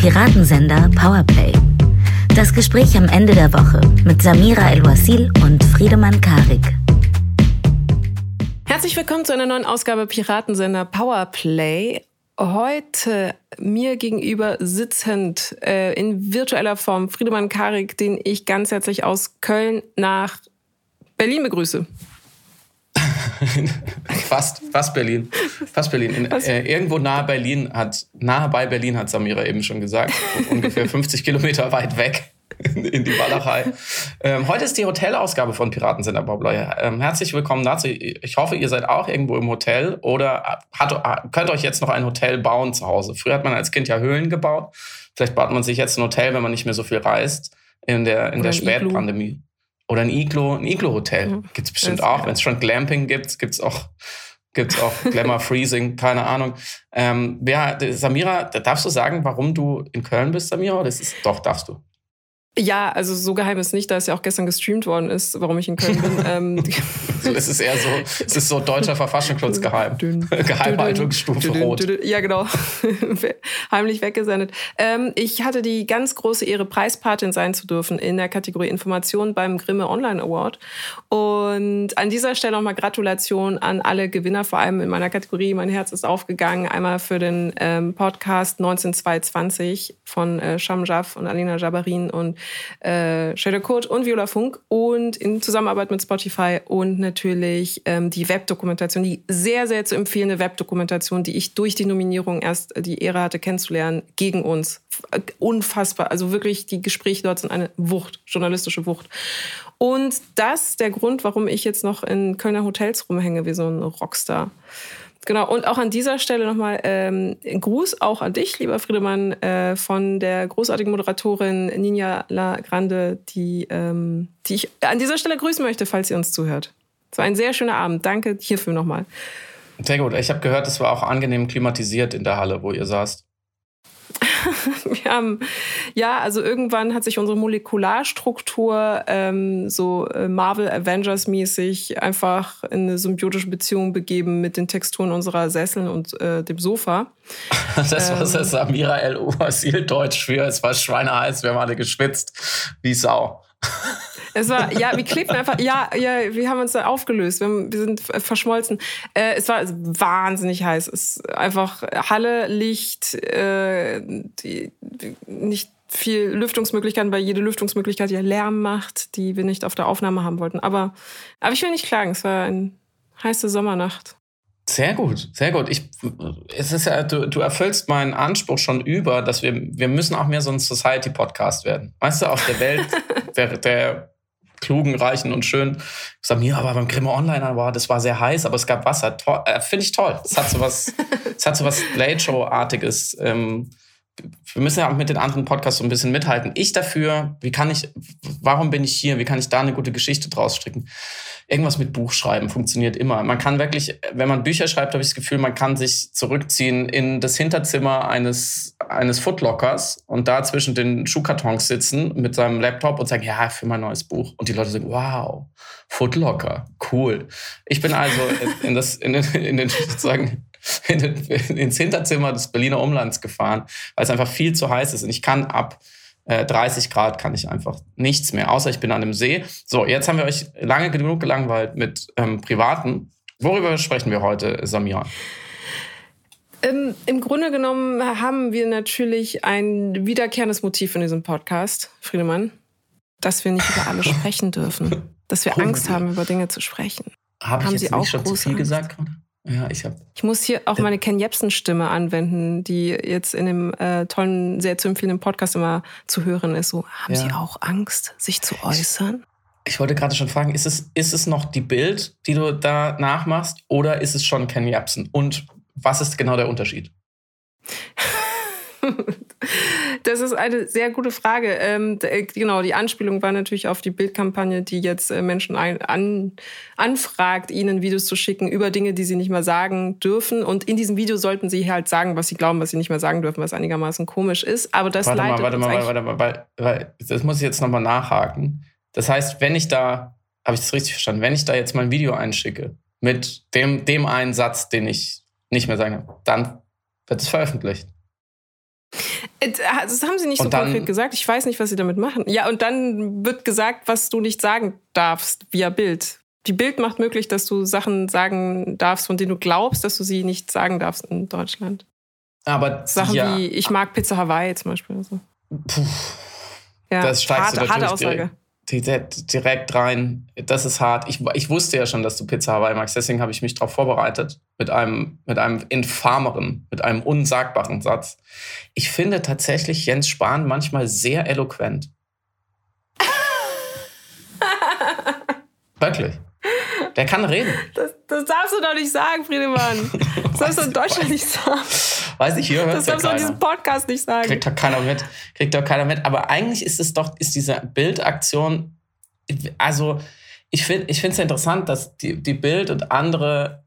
Piratensender Powerplay. Das Gespräch am Ende der Woche mit Samira El-Wasil und Friedemann Karik. Herzlich willkommen zu einer neuen Ausgabe Piratensender Powerplay. Heute mir gegenüber sitzend in virtueller Form Friedemann Karik, den ich ganz herzlich aus Köln nach Berlin begrüße. Fast Berlin. Irgendwo nahe bei Berlin hat Samira eben schon gesagt. Ungefähr 50 Kilometer weit weg in die Walachei. Heute ist die Hotelausgabe von Piratensender Powerplay. Herzlich willkommen dazu. Ich hoffe, ihr seid auch irgendwo im Hotel oder könnt euch jetzt noch ein Hotel bauen zu Hause. Früher hat man als Kind ja Höhlen gebaut. Vielleicht baut man sich jetzt ein Hotel, wenn man nicht mehr so viel reist in der Spätpandemie. Oder ein Iglo-Hotel gibt es bestimmt auch. Wenn es schon Glamping gibt, gibt's auch Glamour Freezing, keine Ahnung. Samira, darfst du sagen, warum du in Köln bist, Samira? Doch, darfst du. Ja, also so geheim ist nicht, da es ja auch gestern gestreamt worden ist, warum ich in Köln bin. Es ist so deutscher Verfassungsschutz geheim. Geheimhaltungsstufe Rot. Ja, genau. Heimlich weggesendet. Ich hatte die ganz große Ehre, Preispatin sein zu dürfen in der Kategorie Information beim Grimme Online Award. Und an dieser Stelle nochmal Gratulation an alle Gewinner, vor allem in meiner Kategorie. Mein Herz ist aufgegangen. Einmal für den Podcast 19220 von Sham Jaff und Alina Jabarin und Shader Kurt und Viola Funk und in Zusammenarbeit mit Spotify und natürlich die Webdokumentation, die sehr, sehr zu empfehlende Webdokumentation, die ich durch die Nominierung erst die Ehre hatte kennenzulernen, gegen uns. Unfassbar. Also wirklich, die Gespräche dort sind eine Wucht, journalistische Wucht. Und das ist der Grund, warum ich jetzt noch in Kölner Hotels rumhänge, wie so ein Rockstar. Genau, und auch an dieser Stelle nochmal ein Gruß auch an dich, lieber Friedemann, von der großartigen Moderatorin Nina Lagrande, die ich an dieser Stelle grüßen möchte, falls sie uns zuhört. Es war ein sehr schöner Abend. Danke hierfür nochmal. Sehr gut. Ich habe gehört, es war auch angenehm klimatisiert in der Halle, wo ihr saßt. Also irgendwann hat sich unsere Molekularstruktur so Marvel Avengers mäßig einfach in eine symbiotische Beziehung begeben mit den Texturen unserer Sesseln und dem Sofa. Das war das Samira El-Wasil Deutsch für, es war schweineheiß, wir haben alle geschwitzt wie Sau. Es war, wir klebten einfach, wir haben uns da aufgelöst, wir sind verschmolzen. Es war wahnsinnig heiß. Es ist einfach Halle, Licht, nicht viel Lüftungsmöglichkeiten, weil jede Lüftungsmöglichkeit ja Lärm macht, die wir nicht auf der Aufnahme haben wollten. Aber ich will nicht klagen, es war eine heiße Sommernacht. Sehr gut, sehr gut. Es ist ja, du erfüllst meinen Anspruch schon über, dass wir müssen auch mehr so ein Society-Podcast werden. Weißt du, auf der Welt der klugen, reichen und schön. Ich sage mir, aber beim Grimme Online, das war sehr heiß, aber es gab Wasser. Finde ich toll. Es hat so was Late-Show-artiges. Wir müssen ja auch mit den anderen Podcasts so ein bisschen mithalten. Warum bin ich hier? Wie kann ich da eine gute Geschichte draus stricken? Irgendwas mit Buchschreiben funktioniert immer. Man kann wirklich, wenn man Bücher schreibt, habe ich das Gefühl, man kann sich zurückziehen in das Hinterzimmer eines Footlockers und da zwischen den Schuhkartons sitzen mit seinem Laptop und sagen, ja, für mein neues Buch. Und die Leute sagen, wow, Footlocker, cool. Ich bin also ins Hinterzimmer des Berliner Umlands gefahren, weil es einfach viel zu heiß ist. Und ich kann ab 30 Grad kann ich einfach nichts mehr, außer ich bin an einem See. So, jetzt haben wir euch lange genug gelangweilt mit Privaten. Worüber sprechen wir heute, Samira? Im Grunde genommen haben wir natürlich ein wiederkehrendes Motiv in diesem Podcast, Friedemann, dass wir nicht über alles sprechen dürfen. Dass wir Angst haben, über Dinge zu sprechen. Haben Sie auch schon zu viel gesagt? Ja, ich muss hier auch meine Ken Jebsen-Stimme anwenden, die jetzt in dem tollen, sehr zu empfehlenden Podcast immer zu hören ist. So, haben Sie auch Angst, sich zu äußern? Ich wollte gerade schon fragen, ist es noch die Bild, die du da nachmachst, oder ist es schon Ken Jebsen? Und was ist genau der Unterschied? Das ist eine sehr gute Frage. Genau, die Anspielung war natürlich auf die Bildkampagne, die jetzt Menschen anfragt, ihnen Videos zu schicken über Dinge, die sie nicht mehr sagen dürfen. Und in diesem Video sollten sie halt sagen, was sie glauben, was sie nicht mehr sagen dürfen, was einigermaßen komisch ist. Aber das Warte mal, weil das muss ich jetzt nochmal nachhaken. Das heißt, wenn ich da, habe ich das richtig verstanden, wenn ich da jetzt mal ein Video einschicke mit dem einen Satz, den ich nicht mehr sage, dann wird es veröffentlicht. Das haben sie nicht so konkret gesagt. Ich weiß nicht, was sie damit machen. Ja, und dann wird gesagt, was du nicht sagen darfst via Bild. Die Bild macht möglich, dass du Sachen sagen darfst, von denen du glaubst, dass du sie nicht sagen darfst in Deutschland. Aber Sachen wie, ich mag Pizza Hawaii zum Beispiel. Also. Puh, ja, das steigst harte Aussage. Direkt rein. Das ist hart. Ich wusste ja schon, dass du Pizza Hawaii magst. Deswegen habe ich mich darauf vorbereitet. Mit einem infameren, mit einem unsagbaren Satz. Ich finde tatsächlich Jens Spahn manchmal sehr eloquent. Wirklich. Der kann reden. Das darfst du doch nicht sagen, Friedemann. Das darfst du in Deutschland nicht sagen. Weiß ich, hier hört es ja keiner. Das darfst du in diesem Podcast nicht sagen. Kriegt doch keiner mit. Aber eigentlich ist diese Bildaktion, also ich finde es interessant, dass die Bild und andere,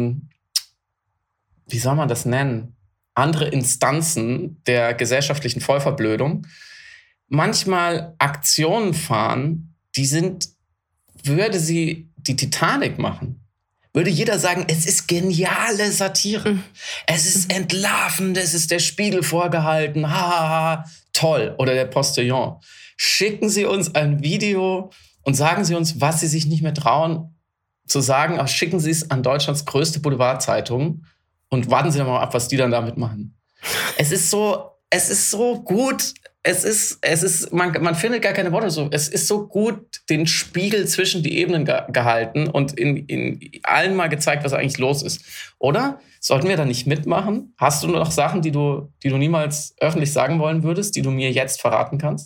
wie soll man das nennen, andere Instanzen der gesellschaftlichen Vollverblödung manchmal Aktionen fahren, würde sie die Titanic machen, würde jeder sagen, es ist geniale Satire. Es ist entlarvend, es ist der Spiegel vorgehalten. Ha, toll. Oder der Postillon. Schicken Sie uns ein Video und sagen Sie uns, was Sie sich nicht mehr trauen zu sagen. Aber schicken Sie es an Deutschlands größte Boulevardzeitung und warten Sie doch mal ab, was die dann damit machen. Es ist so gut. Man findet gar keine Worte so. Es ist so gut den Spiegel zwischen die Ebenen gehalten und in allen mal gezeigt, was eigentlich los ist. Oder? Sollten wir da nicht mitmachen? Hast du noch Sachen, die du niemals öffentlich sagen wollen würdest, die du mir jetzt verraten kannst?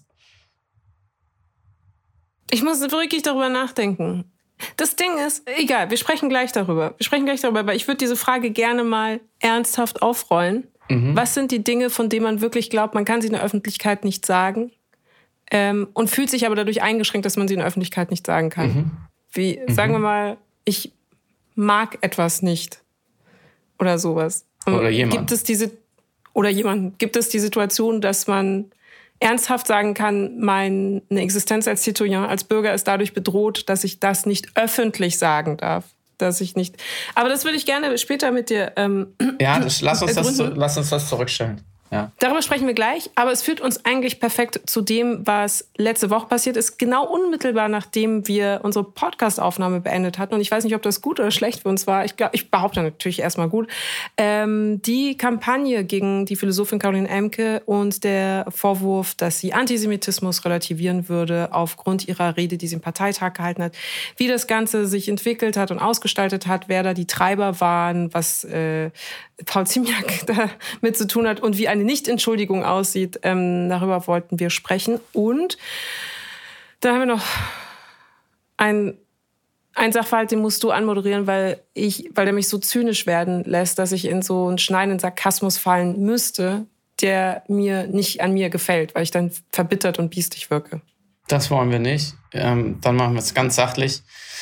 Ich muss wirklich darüber nachdenken. Das Ding ist, egal, wir sprechen gleich darüber, weil ich würde diese Frage gerne mal ernsthaft aufrollen. Was sind die Dinge, von denen man wirklich glaubt, man kann sie in der Öffentlichkeit nicht sagen und fühlt sich aber dadurch eingeschränkt, dass man sie in der Öffentlichkeit nicht sagen kann? Wie, sagen wir mal, ich mag etwas nicht oder sowas. Oder jemand. Gibt es die Situation, dass man ernsthaft sagen kann, meine Existenz als Citoyen, als Bürger ist dadurch bedroht, dass ich das nicht öffentlich sagen darf? Aber das würde ich gerne später mit dir lass uns das zurückstellen. Ja. Darüber sprechen wir gleich, aber es führt uns eigentlich perfekt zu dem, was letzte Woche passiert ist, genau unmittelbar nachdem wir unsere Podcast-Aufnahme beendet hatten. Und ich weiß nicht, ob das gut oder schlecht für uns war. Ich behaupte natürlich erstmal gut. Die Kampagne gegen die Philosophin Caroline Emke und der Vorwurf, dass sie Antisemitismus relativieren würde aufgrund ihrer Rede, die sie im Parteitag gehalten hat, wie das Ganze sich entwickelt hat und ausgestaltet hat, wer da die Treiber waren, was Paul Ziemiak damit zu tun hat und wie eine Nicht-Entschuldigung aussieht, darüber wollten wir sprechen. Und da haben wir noch einen Sachverhalt, den musst du anmoderieren, weil der mich so zynisch werden lässt, dass ich in so einen schneidenden Sarkasmus fallen müsste, der mir nicht an mir gefällt, weil ich dann verbittert und biestig wirke. Das wollen wir nicht. Dann machen wir es ganz sachlich.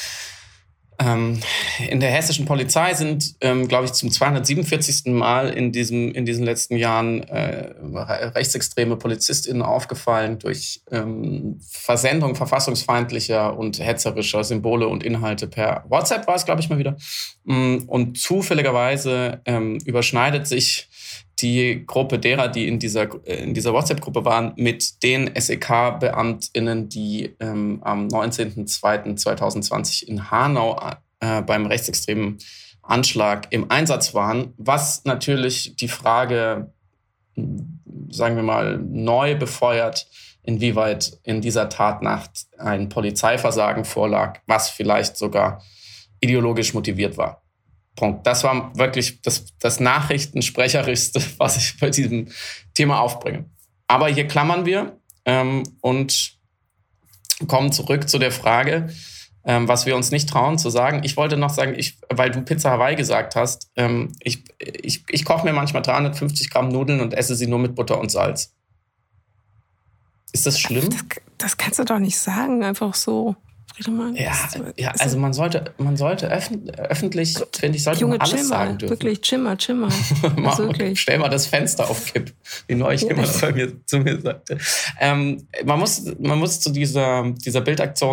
In der hessischen Polizei sind, glaube ich, zum 247. Mal in diesen letzten Jahren rechtsextreme PolizistInnen aufgefallen durch Versendung verfassungsfeindlicher und hetzerischer Symbole und Inhalte per WhatsApp war es, glaube ich, mal wieder. Und zufälligerweise überschneidet sich die Gruppe derer, die in dieser WhatsApp-Gruppe waren, mit den SEK-BeamtInnen, die am 19.02.2020 in Hanau beim rechtsextremen Anschlag im Einsatz waren, was natürlich die Frage, sagen wir mal, neu befeuert, inwieweit in dieser Tatnacht ein Polizeiversagen vorlag, was vielleicht sogar ideologisch motiviert war. Punkt. Das war wirklich das Nachrichtensprecherischste, was ich bei diesem Thema aufbringe. Aber hier klammern wir und kommen zurück zu der Frage, was wir uns nicht trauen zu sagen. Ich wollte noch sagen, weil du Pizza Hawaii gesagt hast, ich koche mir manchmal 350 Gramm Nudeln und esse sie nur mit Butter und Salz. Ist das schlimm? Das kannst du doch nicht sagen, einfach so. Ja, also man sollte öffentlich, finde ich, sollte man alles sagen dürfen. Wirklich, Chimmer. Stell mal das Fenster auf Kipp, wie neulich jemand zu mir sagte. Man muss zu dieser Bildaktion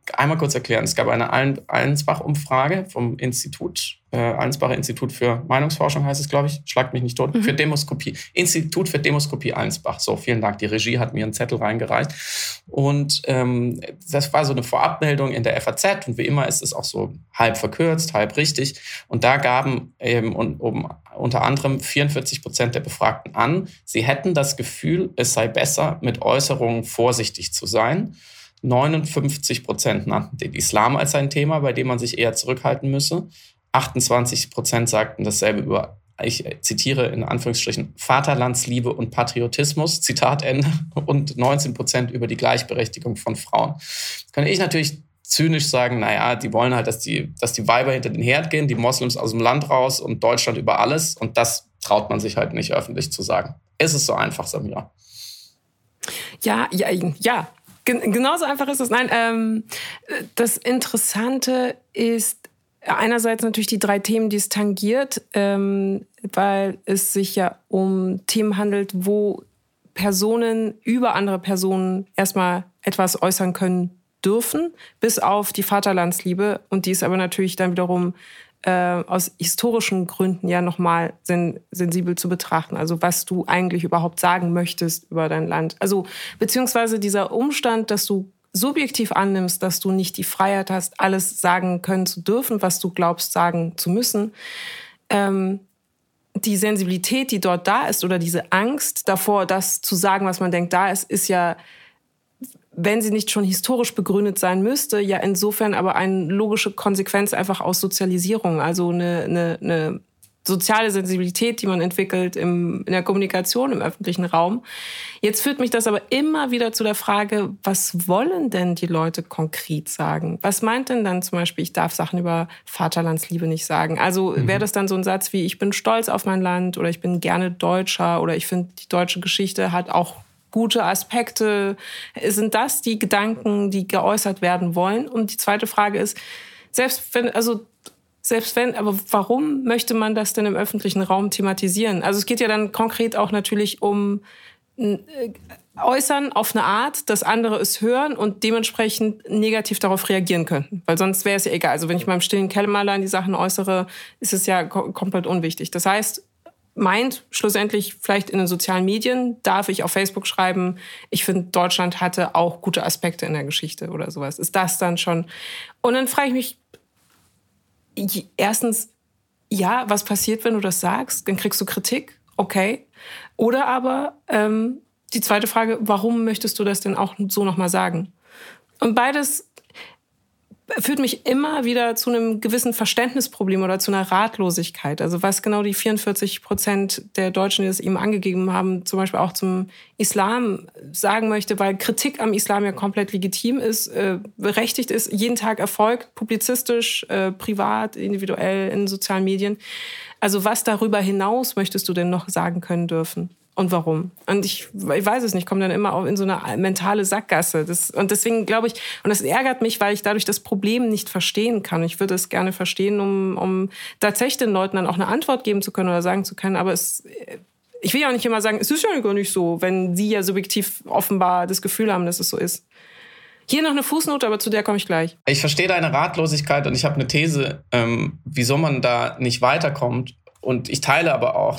einmal kurz erklären. Es gab eine Allensbach-Umfrage vom Allensbacher Institut für Meinungsforschung heißt es, glaube ich. Schlagt mich nicht tot. Für Demoskopie. Institut für Demoskopie Allensbach. So, vielen Dank. Die Regie hat mir einen Zettel reingereicht. Und das war so eine Vorabmeldung in der FAZ. Und wie immer ist es auch so halb verkürzt, halb richtig. Und da gaben unter anderem 44% der Befragten an, sie hätten das Gefühl, es sei besser, mit Äußerungen vorsichtig zu sein. 59% nannten den Islam als ein Thema, bei dem man sich eher zurückhalten müsse. 28% sagten dasselbe über, ich zitiere in Anführungsstrichen, Vaterlandsliebe und Patriotismus, Zitat Ende, und 19% über die Gleichberechtigung von Frauen. Jetzt kann ich natürlich zynisch sagen, naja, die wollen halt, dass die Weiber hinter den Herd gehen, die Moslems aus dem Land raus und Deutschland über alles. Und das traut man sich halt nicht öffentlich zu sagen. Ist es so einfach, Samira? Ja. Genauso einfach ist es. Nein, das Interessante ist einerseits natürlich die 3 Themen, die es tangiert, weil es sich ja um Themen handelt, wo Personen über andere Personen erstmal etwas äußern können dürfen, bis auf die Vaterlandsliebe. Und die ist aber natürlich dann wiederum aus historischen Gründen ja nochmal sensibel zu betrachten. Also was du eigentlich überhaupt sagen möchtest über dein Land. Also beziehungsweise dieser Umstand, dass du subjektiv annimmst, dass du nicht die Freiheit hast, alles sagen können zu dürfen, was du glaubst sagen zu müssen. Die Sensibilität, die dort da ist, oder diese Angst davor, das zu sagen, was man denkt, da ist ja, wenn sie nicht schon historisch begründet sein müsste, ja insofern aber eine logische Konsequenz einfach aus Sozialisierung, also eine soziale Sensibilität, die man entwickelt in der Kommunikation, im öffentlichen Raum. Jetzt führt mich das aber immer wieder zu der Frage, was wollen denn die Leute konkret sagen? Was meint denn dann zum Beispiel, ich darf Sachen über Vaterlandsliebe nicht sagen? Also wäre das dann so ein Satz wie, ich bin stolz auf mein Land oder ich bin gerne Deutscher oder ich finde, die deutsche Geschichte hat auch gute Aspekte. Sind das die Gedanken, die geäußert werden wollen? Und die zweite Frage ist, selbst wenn, aber warum möchte man das denn im öffentlichen Raum thematisieren? Also es geht ja dann konkret auch natürlich um Äußern auf eine Art, dass andere es hören und dementsprechend negativ darauf reagieren könnten. Weil sonst wäre es ja egal. Also wenn ich mal im stillen Kämmerlein die Sachen äußere, ist es ja komplett unwichtig. Das heißt, meint schlussendlich vielleicht in den sozialen Medien, darf ich auf Facebook schreiben, ich finde, Deutschland hatte auch gute Aspekte in der Geschichte oder sowas. Ist das dann schon? Und dann frage ich mich, erstens, ja, was passiert, wenn du das sagst? Dann kriegst du Kritik, okay. Oder aber die zweite Frage, warum möchtest du das denn auch so nochmal sagen? Und beides führt mich immer wieder zu einem gewissen Verständnisproblem oder zu einer Ratlosigkeit. Also was genau die 44% der Deutschen, die das eben angegeben haben, zum Beispiel auch zum Islam sagen möchte, weil Kritik am Islam ja komplett legitim ist, berechtigt ist, jeden Tag erfolgt, publizistisch, privat, individuell, in sozialen Medien. Also was darüber hinaus möchtest du denn noch sagen können dürfen? Und warum? Und ich weiß es nicht, ich komme dann immer auch in so eine mentale Sackgasse. Und deswegen glaube ich, und das ärgert mich, weil ich dadurch das Problem nicht verstehen kann. Ich würde es gerne verstehen, um tatsächlich den Leuten dann auch eine Antwort geben zu können oder sagen zu können. Aber ich will ja auch nicht immer sagen, es ist ja gar nicht so, wenn sie ja subjektiv offenbar das Gefühl haben, dass es so ist. Hier noch eine Fußnote, aber zu der komme ich gleich. Ich verstehe deine Ratlosigkeit und ich habe eine These, wieso man da nicht weiterkommt. Und ich teile aber auch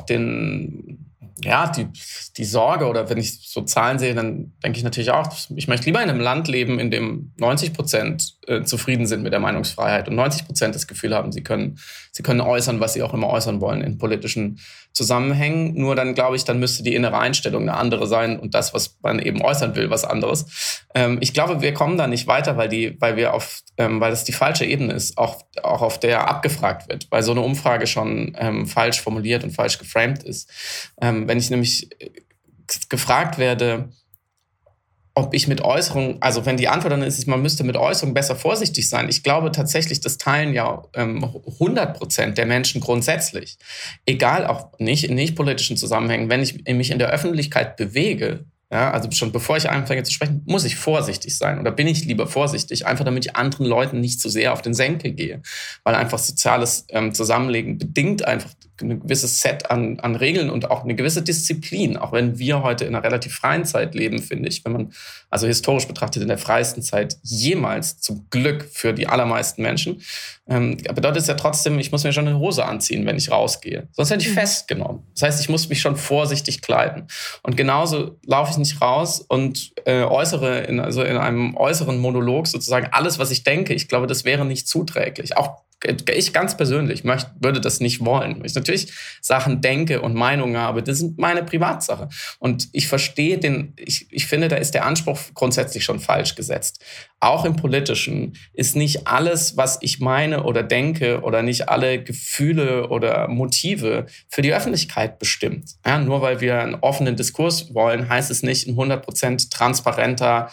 die Sorge, oder wenn ich so Zahlen sehe, dann denke ich natürlich auch, ich möchte lieber in einem Land leben, in dem 90% zufrieden sind mit der Meinungsfreiheit und 90% das Gefühl haben, sie können äußern, was sie auch immer äußern wollen in politischen Zusammenhängen. Nur dann, glaube ich, dann müsste die innere Einstellung eine andere sein und das, was man eben äußern will, was anderes. Ich glaube, wir kommen da nicht weiter, weil das die falsche Ebene ist, auch auf der abgefragt wird, weil so eine Umfrage schon falsch formuliert und falsch geframed ist. Wenn ich nämlich gefragt werde, ob ich mit Äußerungen, also wenn die Antwort dann ist, man müsste mit Äußerungen besser vorsichtig sein. Ich glaube tatsächlich, das teilen ja 100% der Menschen grundsätzlich. Egal, auch nicht in nicht politischen Zusammenhängen. Wenn ich mich in der Öffentlichkeit bewege, ja, also schon bevor ich anfange zu sprechen, muss ich vorsichtig sein oder bin ich lieber vorsichtig, einfach damit ich anderen Leuten nicht zu sehr auf den Senkel gehe, weil einfach soziales Zusammenleben bedingt einfach ein gewisses Set an Regeln und auch eine gewisse Disziplin, auch wenn wir heute in einer relativ freien Zeit leben, finde ich, wenn man also historisch betrachtet in der freiesten Zeit jemals, zum Glück für die allermeisten Menschen, bedeutet es ja trotzdem, ich muss mir schon eine Hose anziehen, wenn ich rausgehe. Sonst hätte ich festgenommen. Das heißt, ich muss mich schon vorsichtig kleiden. Und genauso laufe ich nicht raus und äußere in einem äußeren Monolog sozusagen alles, was ich denke. Ich glaube, das wäre nicht zuträglich. Auch ich ganz persönlich würde das nicht wollen. Weil ich natürlich Sachen denke und Meinungen habe, das sind meine Privatsache. Und ich verstehe ich finde, da ist der Anspruch grundsätzlich schon falsch gesetzt. Auch im Politischen ist nicht alles, was ich meine oder denke oder nicht alle Gefühle oder Motive für die Öffentlichkeit bestimmt. Ja, nur weil wir einen offenen Diskurs wollen, heißt es nicht ein 100% transparenter,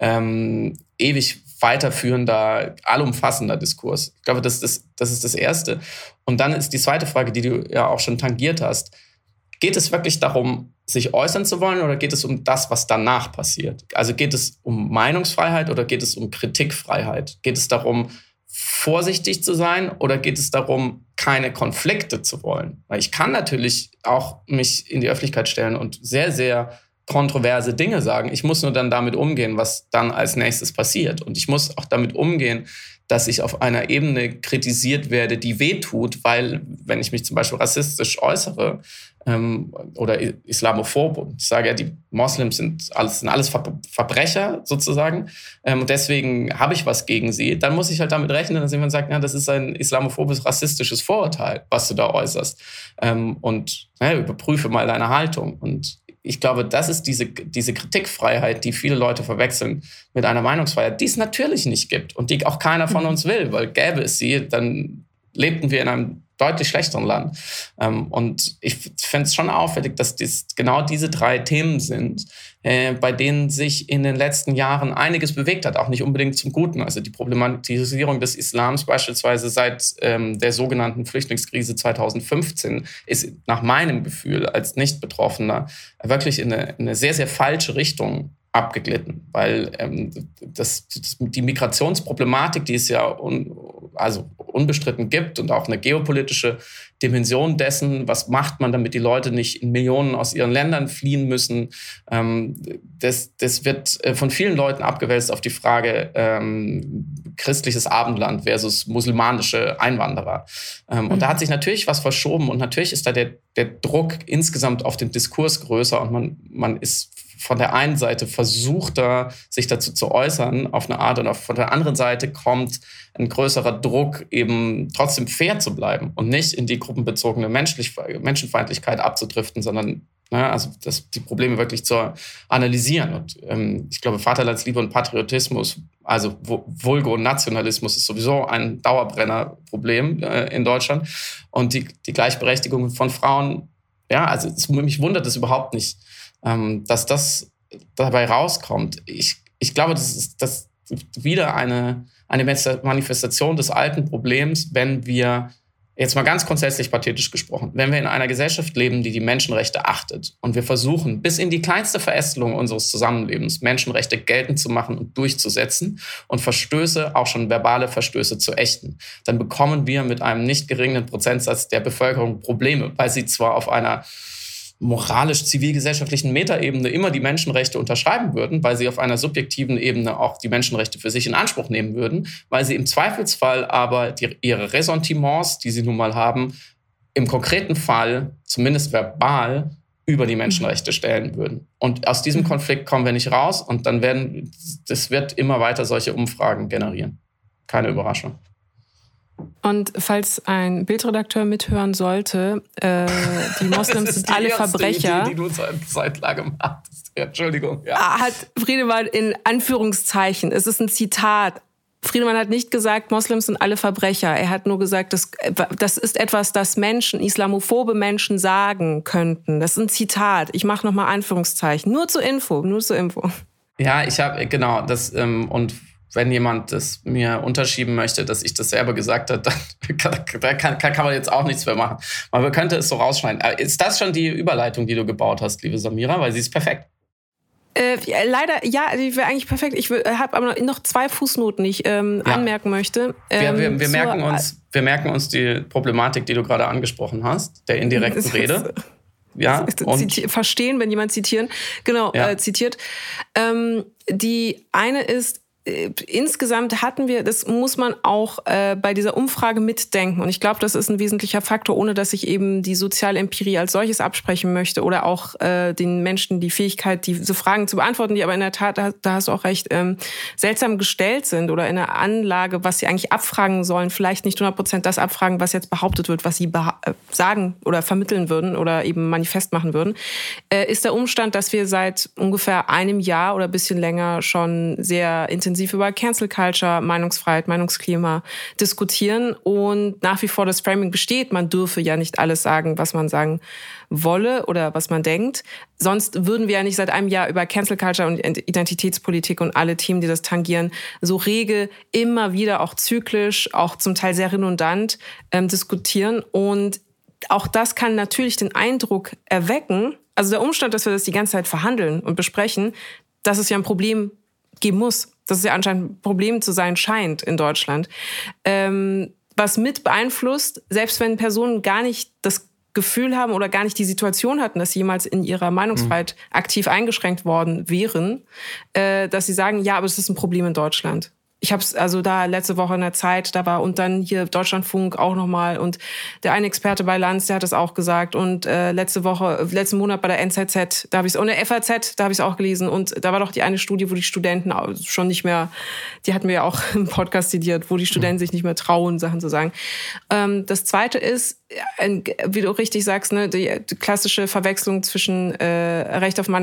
ewig weiterführender, allumfassender Diskurs. Ich glaube, das ist das Erste. Und dann ist die zweite Frage, die du ja auch schon tangiert hast. Geht es wirklich darum, sich äußern zu wollen oder geht es um das, was danach passiert? Also geht es um Meinungsfreiheit oder geht es um Kritikfreiheit? Geht es darum, vorsichtig zu sein oder geht es darum, keine Konflikte zu wollen? Weil ich kann natürlich auch mich in die Öffentlichkeit stellen und sehr, sehr kontroverse Dinge sagen. Ich muss nur dann damit umgehen, was dann als nächstes passiert. Und ich muss auch damit umgehen, dass ich auf einer Ebene kritisiert werde, die wehtut, weil, wenn ich mich zum Beispiel rassistisch äußere oder islamophob und ich sage, ja, die Moslems sind alles Verbrecher sozusagen und deswegen habe ich was gegen sie, dann muss ich halt damit rechnen, dass jemand sagt, ja, das ist ein islamophobes, rassistisches Vorurteil, was du da äußerst und überprüfe mal deine Haltung. Und ich glaube, das ist diese Kritikfreiheit, die viele Leute verwechseln mit einer Meinungsfreiheit, die es natürlich nicht gibt und die auch keiner von uns will, weil gäbe es sie, dann lebten wir in einem deutlich schlechteren Land. Und ich finde es schon auffällig, dass genau diese 3 Themen sind, bei denen sich in den letzten Jahren einiges bewegt hat, auch nicht unbedingt zum Guten. Also die Problematisierung des Islams beispielsweise seit der sogenannten Flüchtlingskrise 2015 ist nach meinem Gefühl als Nicht-Betroffener wirklich in eine sehr, sehr falsche Richtung abgeglitten, weil die Migrationsproblematik, die es ja unbestritten gibt und auch eine geopolitische Dimension dessen, was macht man, damit die Leute nicht in Millionen aus ihren Ländern fliehen müssen, das wird von vielen Leuten abgewälzt auf die Frage christliches Abendland versus musulmanische Einwanderer. Und da hat sich natürlich was verschoben und natürlich ist da der Druck insgesamt auf den Diskurs größer und man ist von der einen Seite versucht da, sich dazu zu äußern auf eine Art und von der anderen Seite kommt ein größerer Druck, eben trotzdem fair zu bleiben und nicht in die gruppenbezogene Menschenfeindlichkeit abzudriften, sondern die Probleme wirklich zu analysieren. Und ich glaube, Vaterlandsliebe und Patriotismus, also Vulgo und Nationalismus ist sowieso ein Dauerbrennerproblem in Deutschland. Und die Gleichberechtigung von Frauen, mich wundert es überhaupt nicht, dass das dabei rauskommt. Ich glaube, das ist wieder eine Manifestation des alten Problems, wenn wir, jetzt mal ganz grundsätzlich pathetisch gesprochen, wenn wir in einer Gesellschaft leben, die Menschenrechte achtet und wir versuchen, bis in die kleinste Verästelung unseres Zusammenlebens Menschenrechte geltend zu machen und durchzusetzen und Verstöße, auch schon verbale Verstöße, zu ächten, dann bekommen wir mit einem nicht geringen Prozentsatz der Bevölkerung Probleme, weil sie zwar auf einer moralisch-zivilgesellschaftlichen Metaebene immer die Menschenrechte unterschreiben würden, weil sie auf einer subjektiven Ebene auch die Menschenrechte für sich in Anspruch nehmen würden, weil sie im Zweifelsfall aber ihre Ressentiments, die sie nun mal haben, im konkreten Fall, zumindest verbal, über die Menschenrechte stellen würden. Und aus diesem Konflikt kommen wir nicht raus und dann das wird immer weiter solche Umfragen generieren. Keine Überraschung. Und falls ein Bildredakteur mithören sollte, die Moslems sind alle Verbrecher. Die du seit langem hattest. Entschuldigung. Ja. Hat Friedemann in Anführungszeichen, es ist ein Zitat. Friedemann hat nicht gesagt, Moslems sind alle Verbrecher. Er hat nur gesagt, das ist etwas, das islamophobe Menschen sagen könnten. Das ist ein Zitat. Ich mache nochmal Anführungszeichen. Nur zur Info. Ja, ich habe, genau, das, und wenn jemand das mir unterschieben möchte, dass ich das selber gesagt habe, dann kann man jetzt auch nichts mehr machen. Aber man könnte es so rausschneiden. Ist das schon die Überleitung, die du gebaut hast, liebe Samira? Weil sie ist perfekt. Leider, ja, die wäre eigentlich perfekt. Ich habe aber noch 2 Fußnoten, die ich anmerken möchte. Wir merken uns die Problematik, die du gerade angesprochen hast, der indirekten Rede. Ja, verstehen, wenn jemand zitiert. Die eine ist, insgesamt hatten wir, das muss man auch bei dieser Umfrage mitdenken. Und ich glaube, das ist ein wesentlicher Faktor, ohne dass ich eben die soziale Empirie als solches absprechen möchte oder auch den Menschen die Fähigkeit, diese Fragen zu beantworten, die aber in der Tat, da hast du auch recht, seltsam gestellt sind oder in der Anlage, was sie eigentlich abfragen sollen, vielleicht nicht 100% das abfragen, was jetzt behauptet wird, was sie sagen oder vermitteln würden oder eben manifest machen würden, ist der Umstand, dass wir seit ungefähr einem Jahr oder ein bisschen länger schon sehr intensiv über Cancel Culture, Meinungsfreiheit, Meinungsklima diskutieren und nach wie vor das Framing besteht, man dürfe ja nicht alles sagen, was man sagen wolle oder was man denkt. Sonst würden wir ja nicht seit einem Jahr über Cancel Culture und Identitätspolitik und alle Themen, die das tangieren, so rege, immer wieder auch zyklisch, auch zum Teil sehr redundant diskutieren. Und auch das kann natürlich den Eindruck erwecken, also der Umstand, dass wir das die ganze Zeit verhandeln und besprechen, dass es ja ein Problem geben muss. Dass es ja anscheinend ein Problem zu sein scheint in Deutschland. Was mit beeinflusst, selbst wenn Personen gar nicht das Gefühl haben oder gar nicht die Situation hatten, dass sie jemals in ihrer Meinungsfreiheit aktiv eingeschränkt worden wären, dass sie sagen, ja, aber es ist ein Problem in Deutschland. Ich habe es also da letzte Woche in der Zeit, da war und dann hier Deutschlandfunk auch nochmal und der eine Experte bei Lanz, der hat es auch gesagt und letzten Monat bei der NZZ, da habe ich es, und der FAZ, da habe ich es auch gelesen und da war doch die eine Studie, wo die Studenten schon nicht mehr, die hatten wir ja auch im Podcast zitiert, wo die Studenten sich nicht mehr trauen, Sachen zu sagen. Das Zweite ist, wie du richtig sagst, ne, die klassische Verwechslung zwischen Recht auf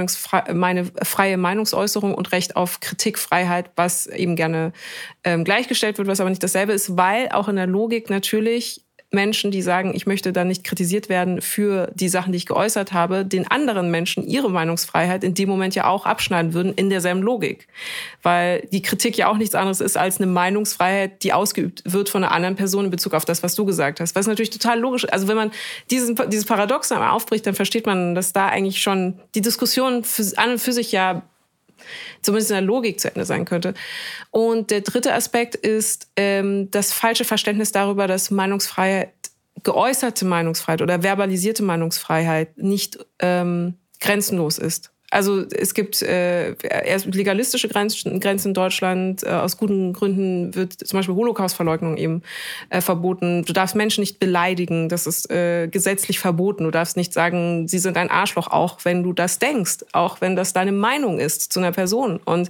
freie Meinungsäußerung und Recht auf Kritikfreiheit, was eben gerne gleichgestellt wird, was aber nicht dasselbe ist, weil auch in der Logik natürlich Menschen, die sagen, ich möchte da nicht kritisiert werden für die Sachen, die ich geäußert habe, den anderen Menschen ihre Meinungsfreiheit in dem Moment ja auch abschneiden würden in derselben Logik. Weil die Kritik ja auch nichts anderes ist als eine Meinungsfreiheit, die ausgeübt wird von einer anderen Person in Bezug auf das, was du gesagt hast. Was natürlich total logisch ist. Also wenn man dieses Paradoxon einmal aufbricht, dann versteht man, dass da eigentlich schon die Diskussion an und für sich ja zumindest in der Logik zu Ende sein könnte. Und der dritte Aspekt ist das falsche Verständnis darüber, dass Meinungsfreiheit, geäußerte Meinungsfreiheit oder verbalisierte Meinungsfreiheit nicht grenzenlos ist. Also es gibt erst legalistische Grenzen in Deutschland. Aus guten Gründen wird zum Beispiel Holocaustverleugnung eben verboten. Du darfst Menschen nicht beleidigen, das ist gesetzlich verboten. Du darfst nicht sagen, sie sind ein Arschloch, auch wenn du das denkst, auch wenn das deine Meinung ist zu einer Person. Und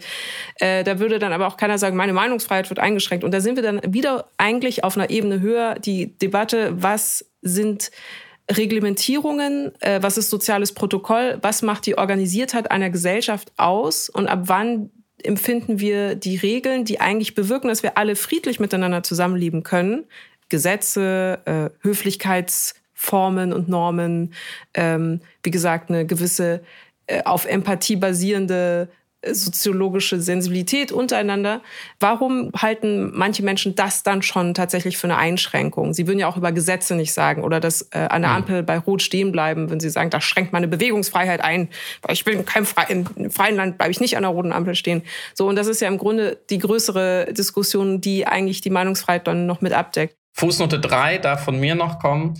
da würde dann aber auch keiner sagen, meine Meinungsfreiheit wird eingeschränkt. Und da sind wir dann wieder eigentlich auf einer Ebene höher. Die Debatte, was sind Reglementierungen, was ist soziales Protokoll, was macht die Organisiertheit einer Gesellschaft aus und ab wann empfinden wir die Regeln, die eigentlich bewirken, dass wir alle friedlich miteinander zusammenleben können. Gesetze, Höflichkeitsformen und Normen, wie gesagt, eine gewisse auf Empathie basierende soziologische Sensibilität untereinander. Warum halten manche Menschen das dann schon tatsächlich für eine Einschränkung? Sie würden ja auch über Gesetze nicht sagen oder dass an der Ampel bei Rot stehen bleiben, wenn sie sagen, das schränkt meine Bewegungsfreiheit ein, weil ich bin im freien Land, bleibe ich nicht an der roten Ampel stehen. So, und das ist ja im Grunde die größere Diskussion, die eigentlich die Meinungsfreiheit dann noch mit abdeckt. Fußnote 3 darf von mir noch kommen,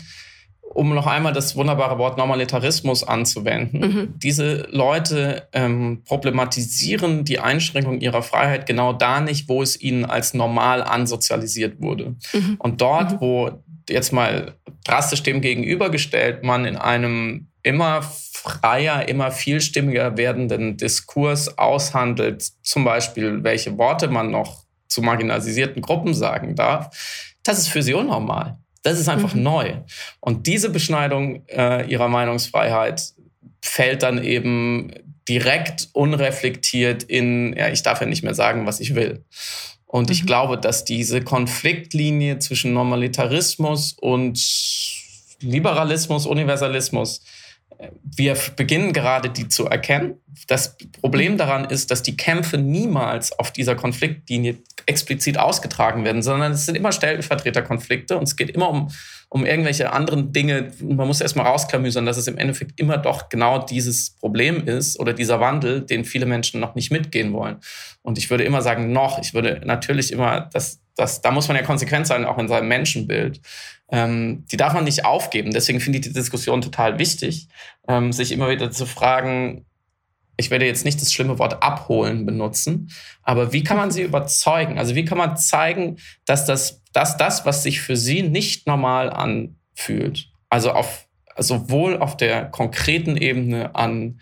um noch einmal das wunderbare Wort Normalitarismus anzuwenden. Diese Leute problematisieren die Einschränkung ihrer Freiheit genau da nicht, wo es ihnen als normal ansozialisiert wurde. Und dort, wo jetzt mal drastisch dem gegenübergestellt man in einem immer freier, immer vielstimmiger werdenden Diskurs aushandelt, zum Beispiel, welche Worte man noch zu marginalisierten Gruppen sagen darf, das ist für sie unnormal. Das ist einfach neu. Und diese Beschneidung ihrer Meinungsfreiheit fällt dann eben direkt unreflektiert in, ja, ich darf ja nicht mehr sagen, was ich will. Und ich glaube, dass diese Konfliktlinie zwischen Normalitarismus und Liberalismus, Universalismus wir beginnen gerade, die zu erkennen. Das Problem daran ist, dass die Kämpfe niemals auf dieser Konfliktlinie explizit ausgetragen werden, sondern es sind immer Stellvertreterkonflikte und es geht immer um irgendwelche anderen Dinge. Man muss erstmal rausklamüsern, dass es im Endeffekt immer doch genau dieses Problem ist oder dieser Wandel, den viele Menschen noch nicht mitgehen wollen. Und ich würde immer sagen, ich würde natürlich immer, da muss man ja konsequent sein, auch in seinem Menschenbild. Die darf man nicht aufgeben. Deswegen finde ich die Diskussion total wichtig, sich immer wieder zu fragen, ich werde jetzt nicht das schlimme Wort abholen benutzen, aber wie kann man sie überzeugen? Also wie kann man zeigen, dass das, was sich für sie nicht normal anfühlt, also sowohl auf der konkreten Ebene an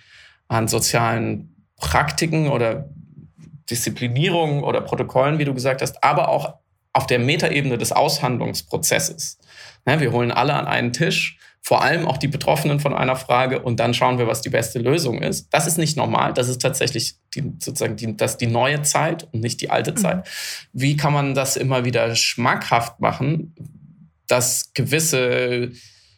sozialen Praktiken oder Disziplinierungen oder Protokollen, wie du gesagt hast, aber auch auf der Metaebene des Aushandlungsprozesses. Wir holen alle an einen Tisch, vor allem auch die Betroffenen von einer Frage, und dann schauen wir, was die beste Lösung ist. Das ist nicht normal, das ist tatsächlich die neue Zeit und nicht die alte Zeit. Wie kann man das immer wieder schmackhaft machen, dass gewisse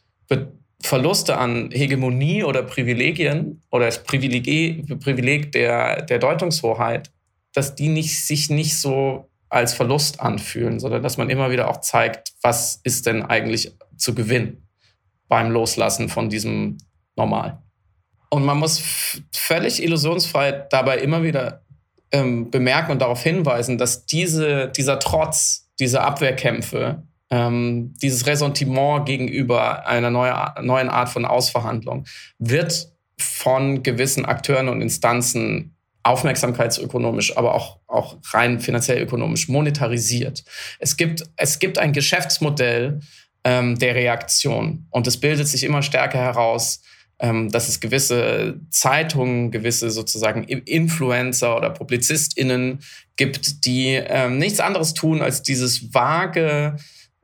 Verluste an Hegemonie oder Privilegien oder das Privileg der Deutungshoheit, dass die sich nicht so als Verlust anfühlen, sondern dass man immer wieder auch zeigt, was ist denn eigentlich zu gewinnen beim Loslassen von diesem Normal. Und man muss völlig illusionsfrei dabei immer wieder bemerken und darauf hinweisen, dass dieser Trotz, diese Abwehrkämpfe, dieses Ressentiment gegenüber einer neuen Art von Ausverhandlung wird von gewissen Akteuren und Instanzen aufmerksamkeitsökonomisch, aber auch rein finanziell ökonomisch monetarisiert. Es gibt ein Geschäftsmodell der Reaktion. Und es bildet sich immer stärker heraus, dass es gewisse Zeitungen, gewisse sozusagen Influencer oder PublizistInnen gibt, die nichts anderes tun, als dieses vage,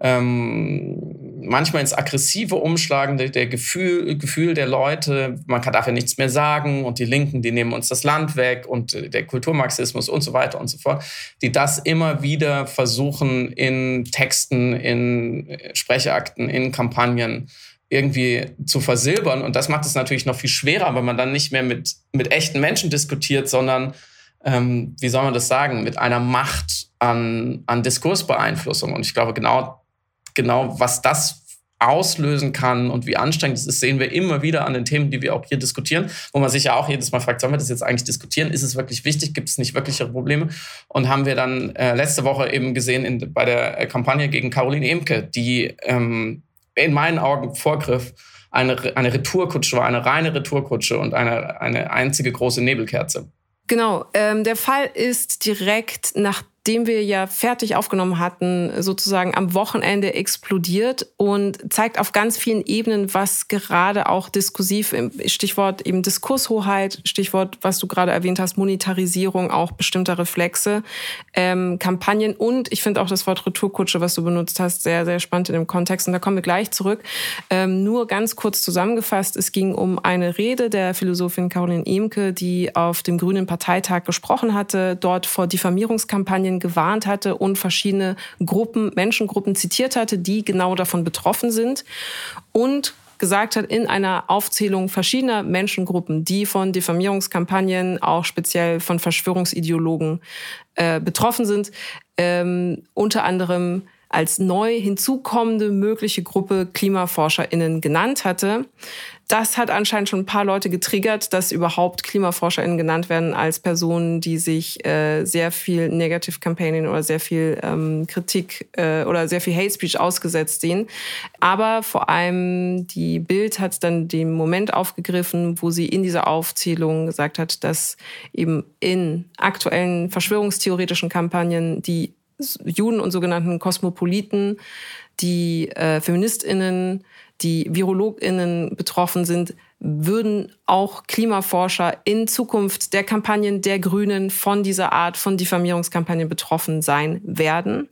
manchmal ins Aggressive Umschlagen der Gefühl der Leute, man darf ja nichts mehr sagen und die Linken, die nehmen uns das Land weg und der Kulturmarxismus und so weiter und so fort, die das immer wieder versuchen in Texten, in Sprechakten, in Kampagnen irgendwie zu versilbern. Und das macht es natürlich noch viel schwerer, weil man dann nicht mehr mit echten Menschen diskutiert, sondern, wie soll man das sagen, mit einer Macht an Diskursbeeinflussung. Und ich glaube, genau was das auslösen kann und wie anstrengend es ist, sehen wir immer wieder an den Themen, die wir auch hier diskutieren, wo man sich ja auch jedes Mal fragt, sollen wir das jetzt eigentlich diskutieren? Ist es wirklich wichtig? Gibt es nicht wirkliche Probleme? Und haben wir dann letzte Woche eben gesehen bei der Kampagne gegen Caroline Emke, die in meinen Augen vorgriff, eine Retourkutsche war, eine reine Retourkutsche und eine einzige große Nebelkerze. Genau, der Fall ist direkt nachdem wir ja fertig aufgenommen hatten, sozusagen am Wochenende explodiert und zeigt auf ganz vielen Ebenen, was gerade auch diskursiv, Stichwort eben Diskurshoheit, Stichwort, was du gerade erwähnt hast, Monetarisierung auch bestimmter Reflexe, Kampagnen und ich finde auch das Wort Retourkutsche, was du benutzt hast, sehr, sehr spannend in dem Kontext und da kommen wir gleich zurück. Nur ganz kurz zusammengefasst, es ging um eine Rede der Philosophin Caroline Emke, die auf dem Grünen Parteitag gesprochen hatte, dort vor Diffamierungskampagnen gewarnt hatte und verschiedene Menschengruppen zitiert hatte, die genau davon betroffen sind und gesagt hat in einer Aufzählung verschiedener Menschengruppen, die von Diffamierungskampagnen, auch speziell von Verschwörungsideologen betroffen sind, unter anderem als neu hinzukommende mögliche Gruppe KlimaforscherInnen genannt hatte. Das hat anscheinend schon ein paar Leute getriggert, dass überhaupt KlimaforscherInnen genannt werden als Personen, die sich sehr viel Negative Campaigning oder sehr viel Kritik oder sehr viel Hate Speech ausgesetzt sehen. Aber vor allem die Bild hat dann den Moment aufgegriffen, wo sie in dieser Aufzählung gesagt hat, dass eben in aktuellen verschwörungstheoretischen Kampagnen die Juden und sogenannten Kosmopoliten, die FeministInnen, die VirologInnen betroffen sind, würden auch Klimaforscher in Zukunft der Kampagnen der Grünen von dieser Art von Diffamierungskampagnen betroffen sein werden,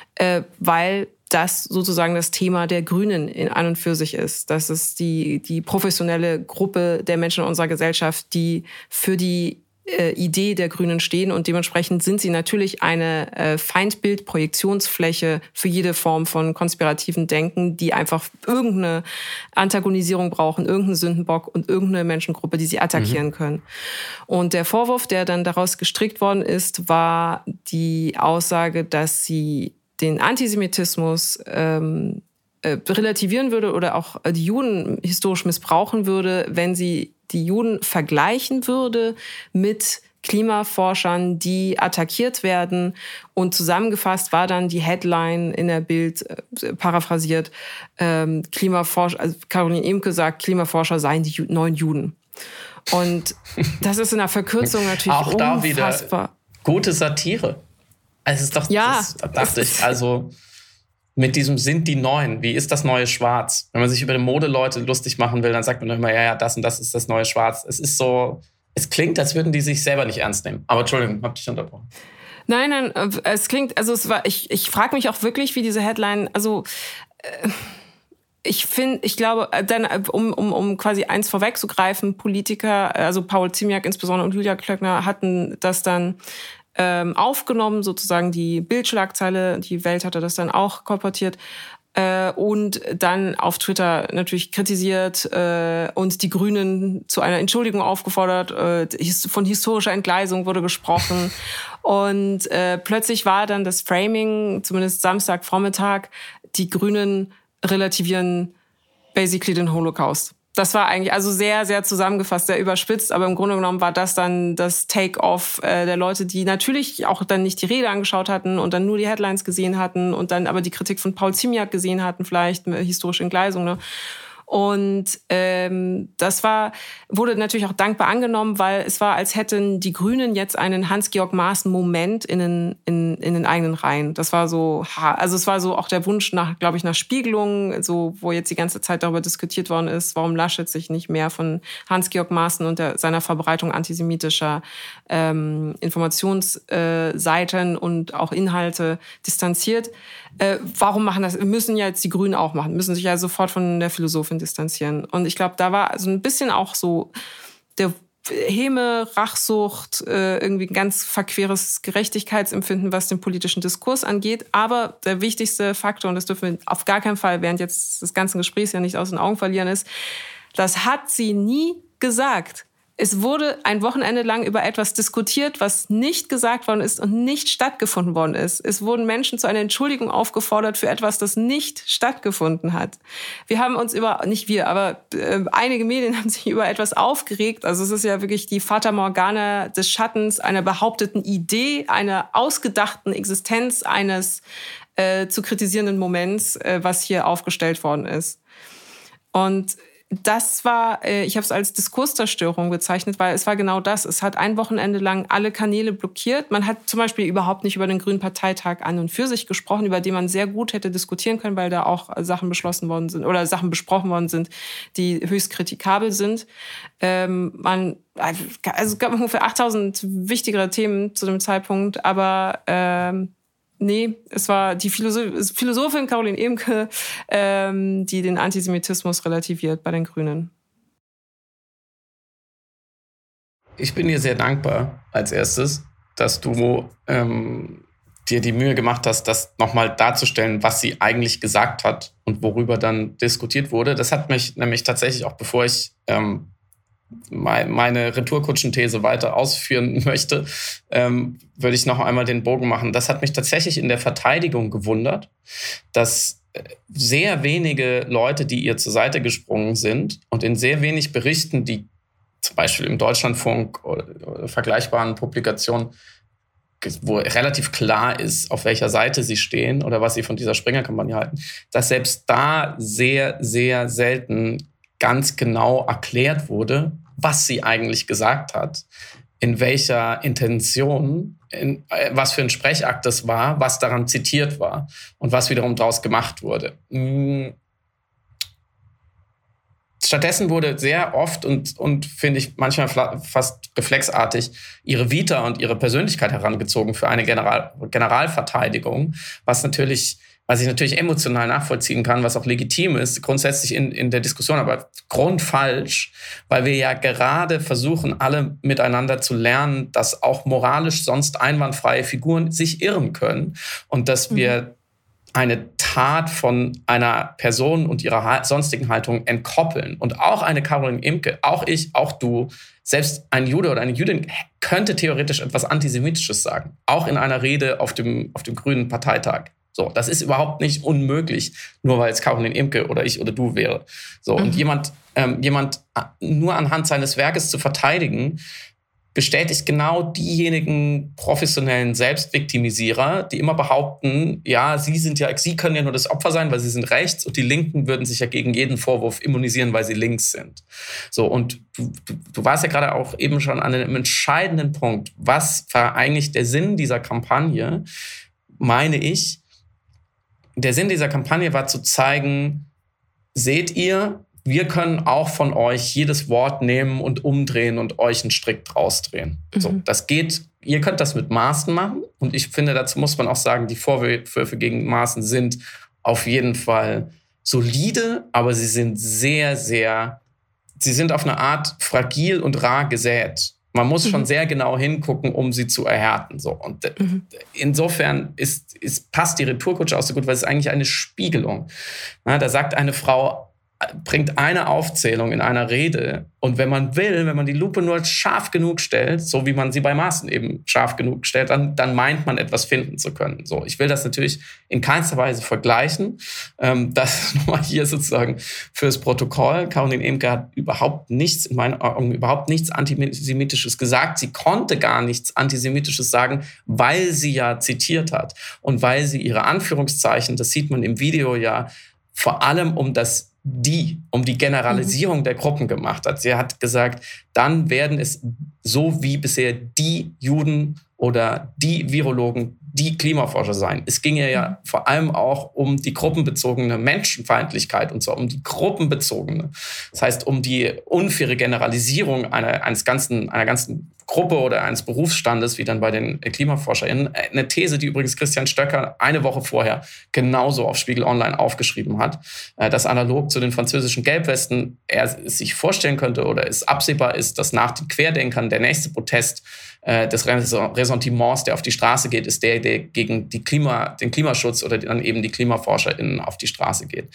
weil das sozusagen das Thema der Grünen in an und für sich ist. Das ist die professionelle Gruppe der Menschen in unserer Gesellschaft, die für die Idee der Grünen stehen und dementsprechend sind sie natürlich eine Feindbild-Projektionsfläche für jede Form von konspirativen Denken, die einfach irgendeine Antagonisierung brauchen, irgendeinen Sündenbock und irgendeine Menschengruppe, die sie attackieren können. Und der Vorwurf, der dann daraus gestrickt worden ist, war die Aussage, dass sie den Antisemitismus relativieren würde oder auch die Juden historisch missbrauchen würde, wenn sie die Juden vergleichen würde mit Klimaforschern, die attackiert werden. Und zusammengefasst war dann die Headline in der Bild, paraphrasiert, Klimaforscher, also Caroline Emke sagt, Klimaforscher seien die neuen Juden. Und das ist in der Verkürzung natürlich auch da unfassbar. Wieder gute Satire. Also es ist doch, ja, das dachte ich, also mit diesem sind die Neuen, wie ist das neue Schwarz? Wenn man sich über die Modeleute lustig machen will, dann sagt man immer, ja, das und das ist das neue Schwarz. Es ist so, es klingt, als würden die sich selber nicht ernst nehmen. Aber Entschuldigung, hab dich unterbrochen. Nein, es klingt, also ich frage mich auch wirklich, wie diese Headline, also ich glaube, dann, um quasi eins vorwegzugreifen, Politiker, also Paul Ziemiak insbesondere und Julia Klöckner hatten das dann aufgenommen, sozusagen die Bildschlagzeile, die Welt hatte das dann auch kolportiert und dann auf Twitter natürlich kritisiert und die Grünen zu einer Entschuldigung aufgefordert, von historischer Entgleisung wurde gesprochen und plötzlich war dann das Framing, zumindest Samstagvormittag, die Grünen relativieren basically den Holocaust. Das war eigentlich also sehr, sehr zusammengefasst, sehr überspitzt, aber im Grunde genommen war das dann das Take-off der Leute, die natürlich auch dann nicht die Rede angeschaut hatten und dann nur die Headlines gesehen hatten und dann aber die Kritik von Paul Ziemiak gesehen hatten, vielleicht eine historische Entgleisung, ne? Und das wurde natürlich auch dankbar angenommen, weil es war, als hätten die Grünen jetzt einen Hans-Georg-Maaßen-Moment in den eigenen Reihen. Das war so, also es war so auch der Wunsch nach Spiegelung, so wo jetzt die ganze Zeit darüber diskutiert worden ist, warum Laschet sich nicht mehr von Hans-Georg Maaßen und seiner Verbreitung antisemitischer Informationsseiten und auch Inhalte distanziert. Warum machen das? Müssen ja jetzt die Grünen auch machen, müssen sich ja sofort von der Philosophin distanzieren. Und ich glaube, da war so ein bisschen auch so der Häme, Rachsucht, irgendwie ein ganz verqueres Gerechtigkeitsempfinden, was den politischen Diskurs angeht. Aber der wichtigste Faktor, und das dürfen wir auf gar keinen Fall während jetzt des ganzen Gesprächs ja nicht aus den Augen verlieren, ist, das hat sie nie gesagt. Es wurde ein Wochenende lang über etwas diskutiert, was nicht gesagt worden ist und nicht stattgefunden worden ist. Es wurden Menschen zu einer Entschuldigung aufgefordert für etwas, das nicht stattgefunden hat. Wir haben uns nicht wir, aber einige Medien haben sich über etwas aufgeregt. Also es ist ja wirklich die Fata Morgana des Schattens einer behaupteten Idee, einer ausgedachten Existenz eines zu kritisierenden Moments, was hier aufgestellt worden ist. Und das war, ich habe es als Diskurszerstörung bezeichnet, weil es war genau das. Es hat ein Wochenende lang alle Kanäle blockiert. Man hat zum Beispiel überhaupt nicht über den Grünen Parteitag an und für sich gesprochen, über den man sehr gut hätte diskutieren können, weil da auch Sachen beschlossen worden sind oder Sachen besprochen worden sind, die höchst kritikabel sind. Es gab ungefähr 8000 wichtigere Themen zu dem Zeitpunkt, aber nee, es war die Philosophin Caroline Emke, die den Antisemitismus relativiert bei den Grünen. Ich bin dir sehr dankbar als erstes, dass du dir die Mühe gemacht hast, das nochmal darzustellen, was sie eigentlich gesagt hat und worüber dann diskutiert wurde. Das hat mich nämlich tatsächlich auch, bevor ich meine Retourkutschen-These weiter ausführen möchte, würde ich noch einmal den Bogen machen. Das hat mich tatsächlich in der Verteidigung gewundert, dass sehr wenige Leute, die ihr zur Seite gesprungen sind und in sehr wenig Berichten, die zum Beispiel im Deutschlandfunk oder vergleichbaren Publikationen, wo relativ klar ist, auf welcher Seite sie stehen oder was sie von dieser Springer-Kampagne halten, dass selbst da sehr, sehr selten ganz genau erklärt wurde, was sie eigentlich gesagt hat, in welcher Intention, was für ein Sprechakt das war, was daran zitiert war und was wiederum daraus gemacht wurde. Stattdessen wurde sehr oft und finde ich manchmal fast reflexartig ihre Vita und ihre Persönlichkeit herangezogen für eine Generalverteidigung, was natürlich was ich natürlich emotional nachvollziehen kann, was auch legitim ist, grundsätzlich in der Diskussion, aber grundfalsch, weil wir ja gerade versuchen, alle miteinander zu lernen, dass auch moralisch sonst einwandfreie Figuren sich irren können und dass wir eine Tat von einer Person und ihrer sonstigen Haltung entkoppeln. Und auch eine Caroline Imke, auch ich, auch du, selbst ein Jude oder eine Jüdin könnte theoretisch etwas Antisemitisches sagen. Auch in einer Rede auf dem Grünen Parteitag. So, das ist überhaupt nicht unmöglich, nur weil es Caroline Imke oder ich oder du wäre. So, und jemand nur anhand seines Werkes zu verteidigen, bestätigt genau diejenigen professionellen Selbstviktimisierer, die immer behaupten, ja, sie können ja nur das Opfer sein, weil sie sind rechts und die Linken würden sich ja gegen jeden Vorwurf immunisieren, weil sie links sind. So, und du warst ja gerade auch eben schon an einem entscheidenden Punkt. Was war eigentlich der Sinn dieser Kampagne? Meine ich, der Sinn dieser Kampagne war zu zeigen, seht ihr, wir können auch von euch jedes Wort nehmen und umdrehen und euch einen Strick draus drehen. So, das geht, ihr könnt das mit Maaßen machen. Und ich finde, dazu muss man auch sagen, die Vorwürfe gegen Maaßen sind auf jeden Fall solide, aber sie sind sie sind auf eine Art fragil und rar gesät. Man muss schon sehr genau hingucken, um sie zu erhärten. So. Und insofern passt die Retourkutsche auch so gut, weil es ist eigentlich eine Spiegelung. Na, da sagt eine Frau, bringt eine Aufzählung in einer Rede und wenn man die Lupe nur scharf genug stellt, so wie man sie bei Maaßen eben scharf genug stellt, dann meint man etwas finden zu können. So, ich will das natürlich in keinster Weise vergleichen. Das nochmal hier sozusagen fürs Protokoll. Caroline Imke hat in meinen Augen überhaupt nichts Antisemitisches gesagt. Sie konnte gar nichts Antisemitisches sagen, weil sie ja zitiert hat und weil sie ihre Anführungszeichen, das sieht man im Video ja, vor allem um die Generalisierung der Gruppen gemacht hat. Sie hat gesagt, dann werden es so wie bisher die Juden oder die Virologen, die Klimaforscher sein. Es ging ja vor allem auch um die gruppenbezogene Menschenfeindlichkeit und zwar um die gruppenbezogene. Das heißt, um die unfaire Generalisierung einer ganzen Gruppe oder eines Berufsstandes, wie dann bei den KlimaforscherInnen. Eine These, die übrigens Christian Stöcker eine Woche vorher genauso auf Spiegel Online aufgeschrieben hat, dass analog zu den französischen Gelbwesten er sich vorstellen könnte oder es absehbar ist, dass nach den Querdenkern der nächste Protest des Ressentiments, der auf die Straße geht, ist der gegen den Klimaschutz oder dann eben die KlimaforscherInnen auf die Straße geht.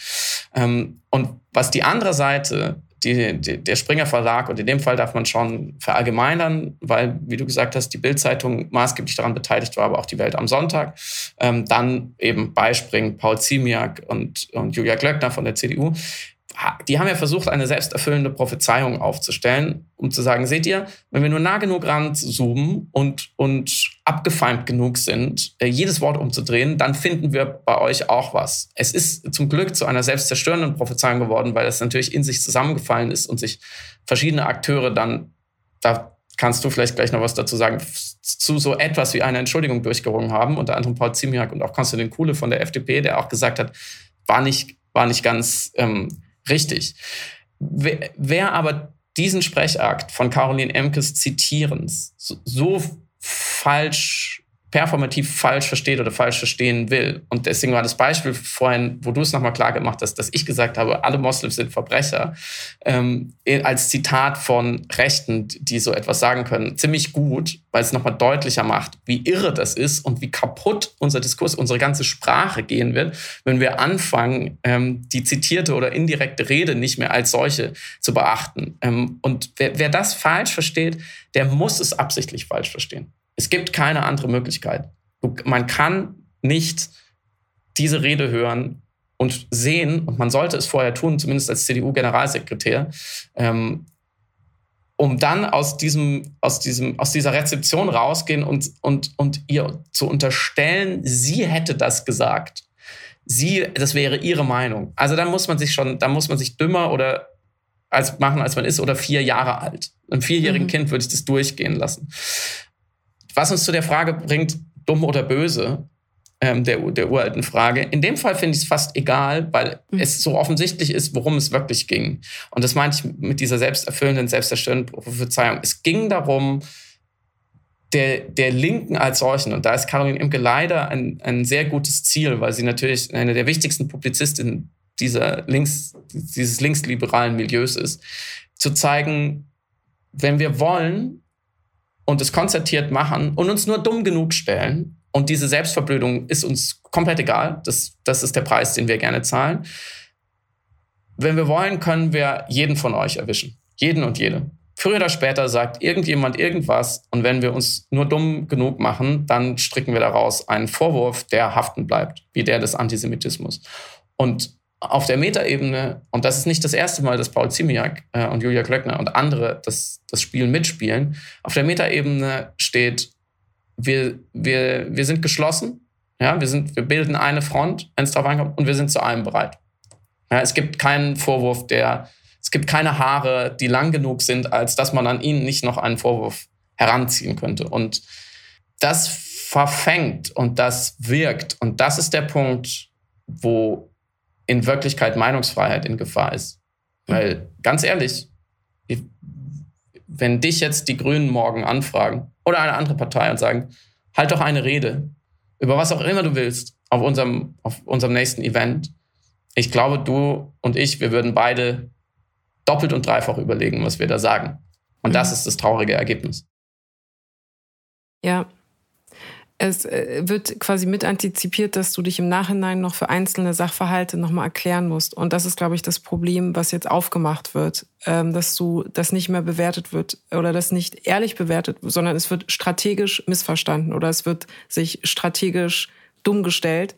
Und was die andere Seite, der Springer Verlag, und in dem Fall darf man schon verallgemeinern, weil, wie du gesagt hast, die Bild-Zeitung maßgeblich daran beteiligt war, aber auch die Welt am Sonntag. Dann eben beispringen Paul Ziemiak und Julia Glöckner von der CDU. Die haben ja versucht, eine selbsterfüllende Prophezeiung aufzustellen, um zu sagen, seht ihr, wenn wir nur nah genug ranzoomen und abgefeimt genug sind, jedes Wort umzudrehen, dann finden wir bei euch auch was. Es ist zum Glück zu einer selbstzerstörenden Prophezeiung geworden, weil es natürlich in sich zusammengefallen ist und sich verschiedene Akteure dann, da kannst du vielleicht gleich noch was dazu sagen, zu so etwas wie einer Entschuldigung durchgerungen haben, unter anderem Paul Ziemiak und auch Konstantin Kuhle von der FDP, der auch gesagt hat, war nicht ganz richtig. Wer aber diesen Sprechakt von Caroline Imkes Zitierens so performativ falsch versteht oder falsch verstehen will. Und deswegen war das Beispiel vorhin, wo du es nochmal klar gemacht hast, dass ich gesagt habe, alle Moslems sind Verbrecher, als Zitat von Rechten, die so etwas sagen können, ziemlich gut, weil es nochmal deutlicher macht, wie irre das ist und wie kaputt unser Diskurs, unsere ganze Sprache gehen wird, wenn wir anfangen, die zitierte oder indirekte Rede nicht mehr als solche zu beachten. Und wer das falsch versteht, der muss es absichtlich falsch verstehen. Es gibt keine andere Möglichkeit. Man kann nicht diese Rede hören und sehen, und man sollte es vorher tun, zumindest als CDU-Generalsekretär, um dann aus dieser Rezeption rausgehen und ihr zu unterstellen, sie hätte das gesagt. Das wäre ihre Meinung. Also da muss man sich dümmer oder machen, als man ist, oder 4 Jahre alt. Einem 4-jährigen Kind würde ich das durchgehen lassen. Was uns zu der Frage bringt, dumm oder böse, der uralten Frage. In dem Fall finde ich es fast egal, weil es so offensichtlich ist, worum es wirklich ging. Und das meinte ich mit dieser selbsterfüllenden, selbstzerstörenden Prophezeiung. Es ging darum, der Linken als solchen. Und da ist Caroline Imke leider ein sehr gutes Ziel, weil sie natürlich eine der wichtigsten Publizistinnen dieses linksliberalen Milieus ist, zu zeigen, wenn wir wollen und es konzertiert machen und uns nur dumm genug stellen, und diese Selbstverblödung ist uns komplett egal, das ist der Preis, den wir gerne zahlen. Wenn wir wollen, können wir jeden von euch erwischen. Jeden und jede. Früher oder später sagt irgendjemand irgendwas, und wenn wir uns nur dumm genug machen, dann stricken wir daraus einen Vorwurf, der haften bleibt, wie der des Antisemitismus. Und auf der Metaebene, und das ist nicht das erste Mal, dass Paul Ziemiak und Julia Klöckner und andere das Spiel mitspielen, auf der Metaebene steht, wir sind geschlossen, ja, wir bilden eine Front, wenn es darauf ankommt, und wir sind zu allem bereit. Ja, es gibt keinen Vorwurf, es gibt keine Haare, die lang genug sind, als dass man an ihnen nicht noch einen Vorwurf heranziehen könnte. Und das verfängt und das wirkt. Und das ist der Punkt, wo in Wirklichkeit Meinungsfreiheit in Gefahr ist. Weil, ganz ehrlich, wenn dich jetzt die Grünen morgen anfragen oder eine andere Partei und sagen, halt doch eine Rede über was auch immer du willst auf unserem nächsten Event, ich glaube, du und ich, wir würden beide doppelt und dreifach überlegen, was wir da sagen. Und das ist das traurige Ergebnis. Ja, es wird quasi mit antizipiert, dass du dich im Nachhinein noch für einzelne Sachverhalte nochmal erklären musst. Und das ist, glaube ich, das Problem, was jetzt aufgemacht wird, dass das nicht mehr bewertet wird oder das nicht ehrlich bewertet, sondern es wird strategisch missverstanden oder es wird sich strategisch dumm gestellt,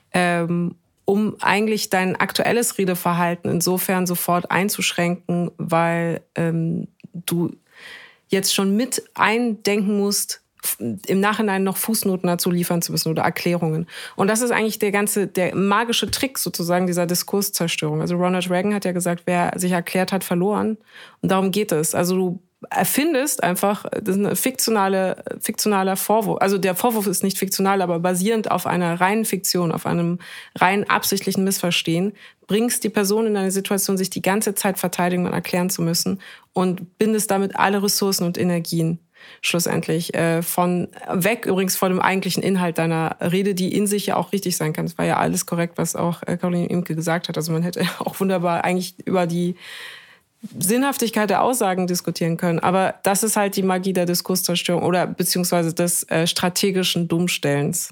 um eigentlich dein aktuelles Redeverhalten insofern sofort einzuschränken, weil du jetzt schon mit eindenken musst, im Nachhinein noch Fußnoten dazu liefern zu müssen oder Erklärungen. Und das ist eigentlich der magische Trick sozusagen dieser Diskurszerstörung. Also Ronald Reagan hat ja gesagt, wer sich erklärt hat, verloren. Und darum geht es. Also du erfindest einfach, das ist ein fiktionaler Vorwurf. Also der Vorwurf ist nicht fiktional, aber basierend auf einer reinen Fiktion, auf einem rein absichtlichen Missverstehen, bringst die Person in eine Situation, sich die ganze Zeit verteidigen und erklären zu müssen und bindest damit alle Ressourcen und Energien schlussendlich weg, übrigens von dem eigentlichen Inhalt deiner Rede, die in sich ja auch richtig sein kann. Das war ja alles korrekt, was auch Caroline Imke gesagt hat. Also man hätte auch wunderbar eigentlich über die Sinnhaftigkeit der Aussagen diskutieren können. Aber das ist halt die Magie der Diskurszerstörung oder beziehungsweise des strategischen Dummstellens.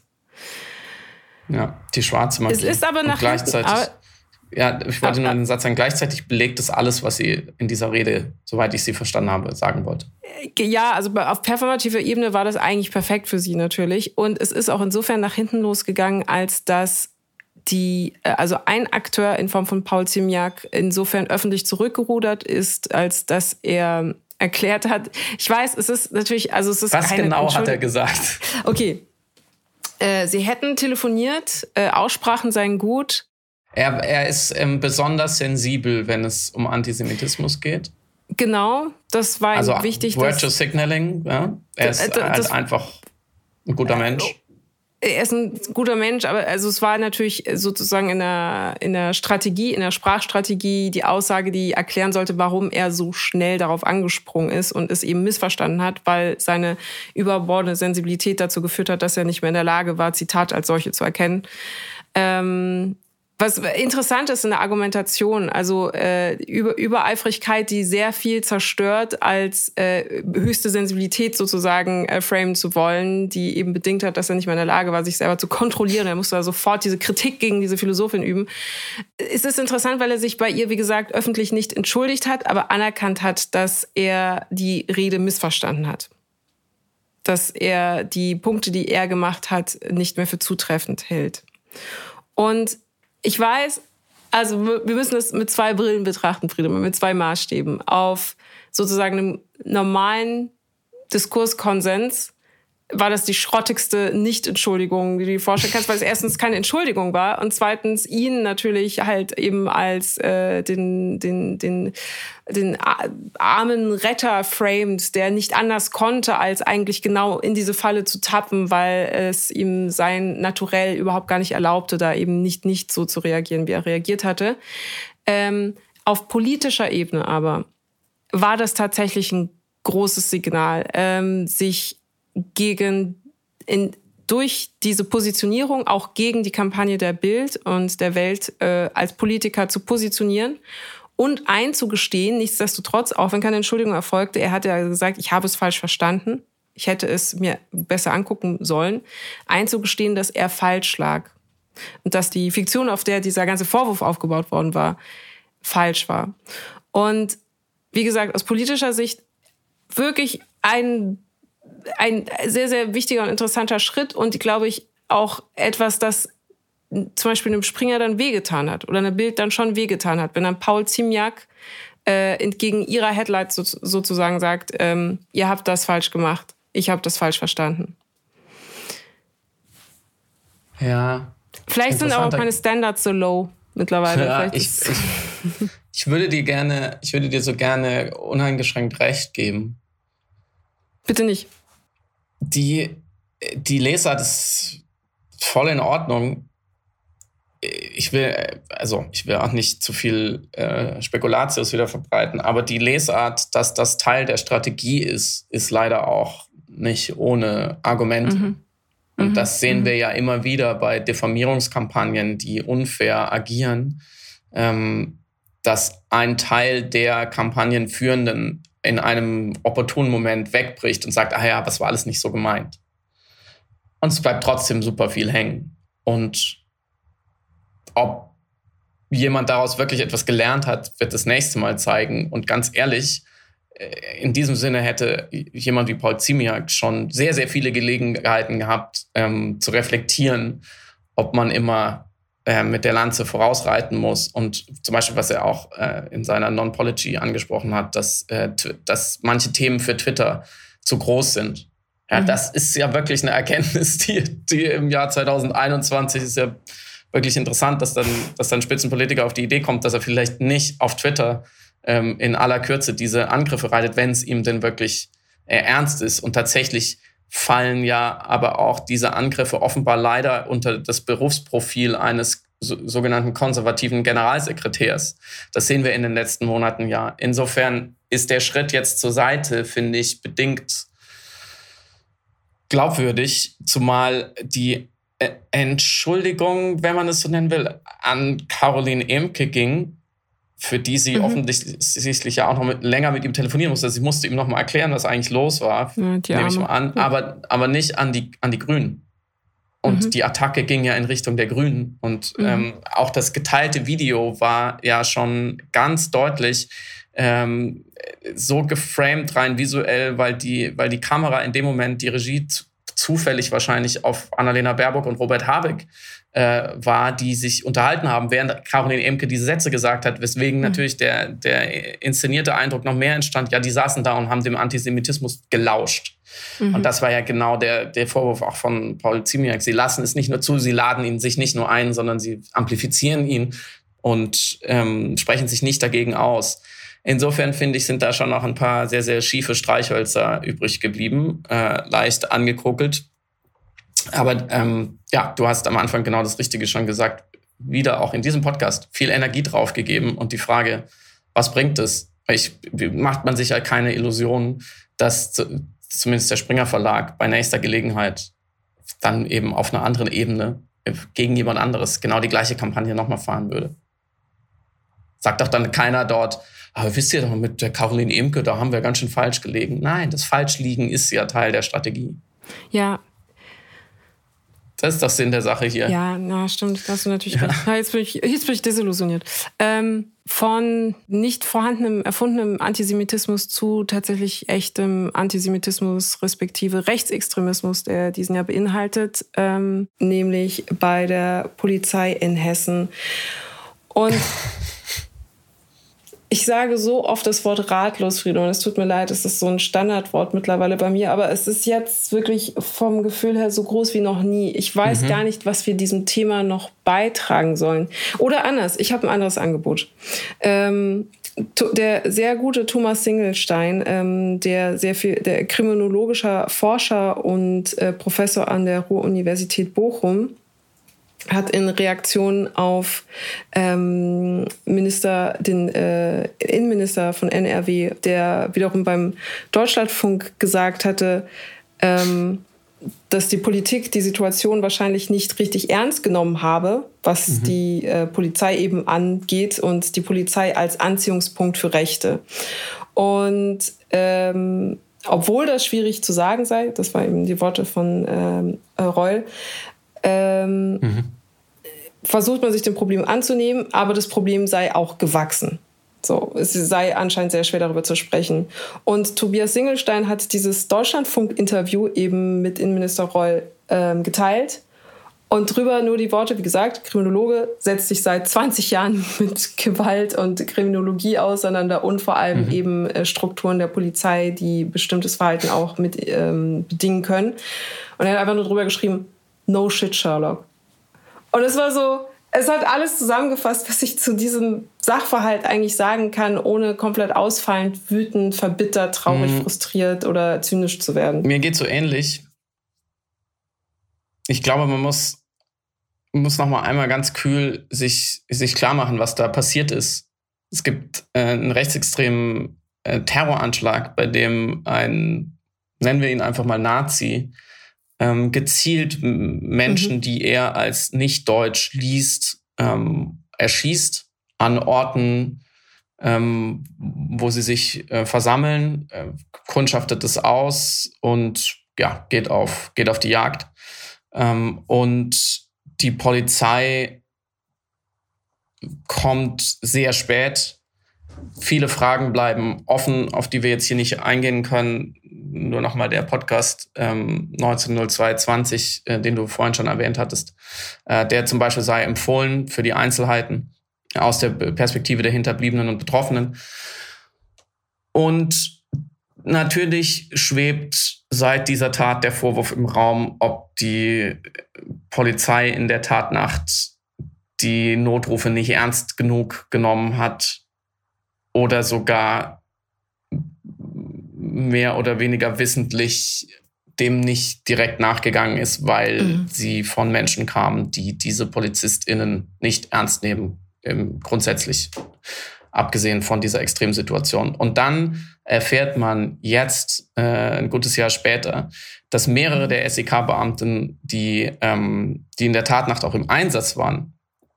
Ja, die schwarze Magie. Es ist aber nach gleichzeitig. Ja, ich wollte nur einen Satz sagen. Gleichzeitig belegt es alles, was sie in dieser Rede, soweit ich sie verstanden habe, sagen wollte. Ja, also auf performativer Ebene war das eigentlich perfekt für sie natürlich. Und es ist auch insofern nach hinten losgegangen, als dass also ein Akteur in Form von Paul Ziemiak insofern öffentlich zurückgerudert ist, als dass er erklärt hat, ich weiß, es ist natürlich, also es ist was genau hat er gesagt? Okay, sie hätten telefoniert, Aussprachen seien gut. Er ist besonders sensibel, wenn es um Antisemitismus geht. Genau, das war also wichtig. Virtue Signaling, ja. Er ist einfach ein guter Mensch. Er ist ein guter Mensch, aber also es war natürlich sozusagen in der Strategie, in der Sprachstrategie die Aussage, die erklären sollte, warum er so schnell darauf angesprungen ist und es eben missverstanden hat, weil seine überbordende Sensibilität dazu geführt hat, dass er nicht mehr in der Lage war, Zitate als solche zu erkennen. Was interessant ist in der Argumentation, also Übereifrigkeit, die sehr viel zerstört, als höchste Sensibilität sozusagen framen zu wollen, die eben bedingt hat, dass er nicht mehr in der Lage war, sich selber zu kontrollieren. Er musste da sofort diese Kritik gegen diese Philosophin üben. Es ist interessant, weil er sich bei ihr, wie gesagt, öffentlich nicht entschuldigt hat, aber anerkannt hat, dass er die Rede missverstanden hat. Dass er die Punkte, die er gemacht hat, nicht mehr für zutreffend hält. Und ich weiß, also wir müssen das mit zwei Brillen betrachten, Friedemann, mit zwei Maßstäben. Auf sozusagen einem normalen Diskurskonsens war das die schrottigste Nicht-Entschuldigung, die du dir vorstellen kannst, weil es erstens keine Entschuldigung war und zweitens ihn natürlich halt eben als den armen Retter framed, der nicht anders konnte, als eigentlich genau in diese Falle zu tappen, weil es ihm sein Naturell überhaupt gar nicht erlaubte, da eben nicht so zu reagieren, wie er reagiert hatte. Auf politischer Ebene aber war das tatsächlich ein großes Signal, sich durch diese Positionierung auch gegen die Kampagne der Bild und der Welt als Politiker zu positionieren und einzugestehen, nichtsdestotrotz, auch wenn keine Entschuldigung erfolgte, er hat ja gesagt, ich habe es falsch verstanden, ich hätte es mir besser angucken sollen, einzugestehen, dass er falsch lag und dass die Fiktion, auf der dieser ganze Vorwurf aufgebaut worden war, falsch war. Und wie gesagt, aus politischer Sicht wirklich ein sehr, sehr wichtiger und interessanter Schritt und, glaube ich, auch etwas, das zum Beispiel einem Springer dann wehgetan hat oder einer Bild dann schon wehgetan hat. Wenn dann Paul Ziemiak entgegen ihrer Headlights sozusagen sagt, ihr habt das falsch gemacht, ich habe das falsch verstanden. Ja. Vielleicht sind aber auch meine Standards so low mittlerweile. Ja, ich würde dir so gerne uneingeschränkt recht geben. Bitte nicht. Die Lesart ist voll in Ordnung. Ich will auch nicht zu viel Spekulatius wieder verbreiten, aber die Lesart, dass das Teil der Strategie ist leider auch nicht ohne Argumente. Und das sehen wir ja immer wieder bei Diffamierungskampagnen, die unfair agieren, dass ein Teil der Kampagnenführenden in einem opportunen Moment wegbricht und sagt, was war alles nicht so gemeint. Und es bleibt trotzdem super viel hängen. Und ob jemand daraus wirklich etwas gelernt hat, wird das nächste Mal zeigen. Und ganz ehrlich, in diesem Sinne hätte jemand wie Paul Ziemiak schon sehr, sehr viele Gelegenheiten gehabt, zu reflektieren, ob man immer mit der Lanze vorausreiten muss. Und zum Beispiel, was er auch in seiner Non-Pology angesprochen hat, dass manche Themen für Twitter zu groß sind. Ja, das ist ja wirklich eine Erkenntnis, die im Jahr 2021 ist ja wirklich interessant, dass dann Spitzenpolitiker auf die Idee kommt, dass er vielleicht nicht auf Twitter in aller Kürze diese Angriffe reitet, wenn es ihm denn wirklich ernst ist. Und tatsächlich fallen ja aber auch diese Angriffe offenbar leider unter das Berufsprofil eines sogenannten konservativen Generalsekretärs. Das sehen wir in den letzten Monaten ja. Insofern ist der Schritt jetzt zur Seite, finde ich, bedingt glaubwürdig, zumal die Entschuldigung, wenn man es so nennen will, an Caroline Emke ging, für die sie offensichtlich ja auch noch länger mit ihm telefonieren musste. Sie musste ihm noch mal erklären, was eigentlich los war, nehme ich mal an, aber nicht an die Grünen. Und die Attacke ging ja in Richtung der Grünen. Und auch das geteilte Video war ja schon ganz deutlich so geframed rein visuell, weil die Kamera in dem Moment, die Regie zufällig wahrscheinlich auf Annalena Baerbock und Robert Habeck war, die sich unterhalten haben, während Caroline Emke diese Sätze gesagt hat, weswegen natürlich der inszenierte Eindruck noch mehr entstand, ja, die saßen da und haben dem Antisemitismus gelauscht. Und das war ja genau der Vorwurf auch von Paul Ziemiak. Sie lassen es nicht nur zu, sie laden ihn sich nicht nur ein, sondern sie amplifizieren ihn und sprechen sich nicht dagegen aus. Insofern, finde ich, sind da schon noch ein paar sehr, sehr schiefe Streichhölzer übrig geblieben, leicht angekokelt. Aber du hast am Anfang genau das Richtige schon gesagt, wieder auch in diesem Podcast viel Energie drauf gegeben. Und die Frage, was bringt es? Macht man sich ja keine Illusionen, dass zumindest der Springer Verlag bei nächster Gelegenheit dann eben auf einer anderen Ebene gegen jemand anderes genau die gleiche Kampagne nochmal fahren würde. Sagt doch dann keiner dort, aber wisst ihr doch, mit der Caroline Emke, da haben wir ganz schön falsch gelegen. Nein, das Falschliegen ist ja Teil der Strategie. Ja. Das ist doch Sinn der Sache hier. Ja, stimmt, da hast du natürlich recht. Ja, jetzt bin ich desillusioniert. Von nicht vorhandenem, erfundenem Antisemitismus zu tatsächlich echtem Antisemitismus respektive Rechtsextremismus, der diesen ja beinhaltet, nämlich bei der Polizei in Hessen. Und ich sage so oft das Wort ratlos, Friedemann. Es tut mir leid, es ist so ein Standardwort mittlerweile bei mir, aber es ist jetzt wirklich vom Gefühl her so groß wie noch nie. Ich weiß gar nicht, was wir diesem Thema noch beitragen sollen. Oder anders, ich habe ein anderes Angebot. Der sehr gute Thomas Singelstein, der kriminologischer Forscher und Professor an der Ruhr-Universität Bochum, hat in Reaktion auf den Innenminister von NRW, der wiederum beim Deutschlandfunk gesagt hatte, dass die Politik die Situation wahrscheinlich nicht richtig ernst genommen habe, was die Polizei eben angeht und die Polizei als Anziehungspunkt für Rechte. Und obwohl das schwierig zu sagen sei, das waren eben die Worte von Reul, versucht man sich dem Problem anzunehmen, aber das Problem sei auch gewachsen. So, es sei anscheinend sehr schwer, darüber zu sprechen. Und Tobias Singelstein hat dieses Deutschlandfunk-Interview eben mit Innenminister Reul geteilt. Und drüber nur die Worte, wie gesagt, Kriminologe setzt sich seit 20 Jahren mit Gewalt und Kriminologie auseinander und vor allem eben Strukturen der Polizei, die bestimmtes Verhalten auch mit bedingen können. Und er hat einfach nur drüber geschrieben, no shit, Sherlock. Und es war so, es hat alles zusammengefasst, was ich zu diesem Sachverhalt eigentlich sagen kann, ohne komplett ausfallend, wütend, verbittert, traurig, frustriert oder zynisch zu werden. Mir geht so ähnlich. Ich glaube, man muss noch mal einmal ganz kühl sich klar machen, was da passiert ist. Es gibt einen rechtsextremen Terroranschlag, bei dem nennen wir ihn einfach mal Nazi, gezielt Menschen, die er als nicht deutsch liest, erschießt an Orten, wo sie sich versammeln, kundschaftet es aus und ja, geht auf die Jagd. Und die Polizei kommt sehr spät. Viele Fragen bleiben offen, auf die wir jetzt hier nicht eingehen können. Nur nochmal der Podcast 190220, den du vorhin schon erwähnt hattest, der zum Beispiel sei empfohlen für die Einzelheiten aus der Perspektive der Hinterbliebenen und Betroffenen. Und natürlich schwebt seit dieser Tat der Vorwurf im Raum, ob die Polizei in der Tatnacht die Notrufe nicht ernst genug genommen hat oder sogar mehr oder weniger wissentlich dem nicht direkt nachgegangen ist, weil sie von Menschen kamen, die diese PolizistInnen nicht ernst nehmen, grundsätzlich, abgesehen von dieser Extremsituation. Und dann erfährt man jetzt, ein gutes Jahr später, dass mehrere der SEK-Beamten, die in der Tatnacht auch im Einsatz waren,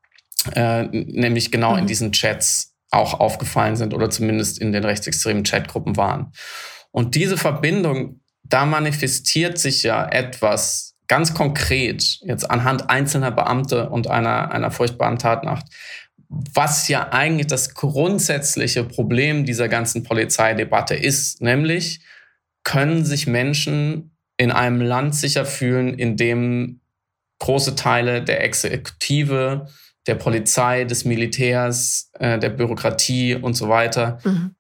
nämlich genau in diesen Chats auch aufgefallen sind oder zumindest in den rechtsextremen Chatgruppen waren. Und diese Verbindung, da manifestiert sich ja etwas ganz konkret, jetzt anhand einzelner Beamte und einer furchtbaren Tatnacht, was ja eigentlich das grundsätzliche Problem dieser ganzen Polizeidebatte ist, nämlich können sich Menschen in einem Land sicher fühlen, in dem große Teile der Exekutive, der Polizei, des Militärs, der Bürokratie und so weiter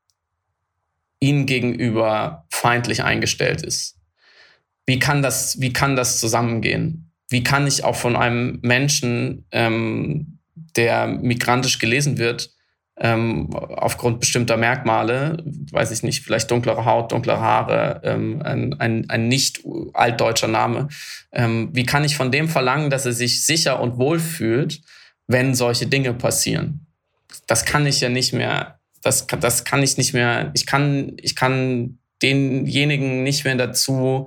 ihnen gegenüber feindlich eingestellt ist. Wie kann das zusammengehen? Wie kann ich auch von einem Menschen, der migrantisch gelesen wird, aufgrund bestimmter Merkmale, weiß ich nicht, vielleicht dunklere Haut, dunklere Haare, ein nicht altdeutscher Name, wie kann ich von dem verlangen, dass er sich sicher und wohl fühlt, wenn solche Dinge passieren? Das kann ich ja nicht mehr. Das kann ich nicht mehr. Ich kann denjenigen nicht mehr dazu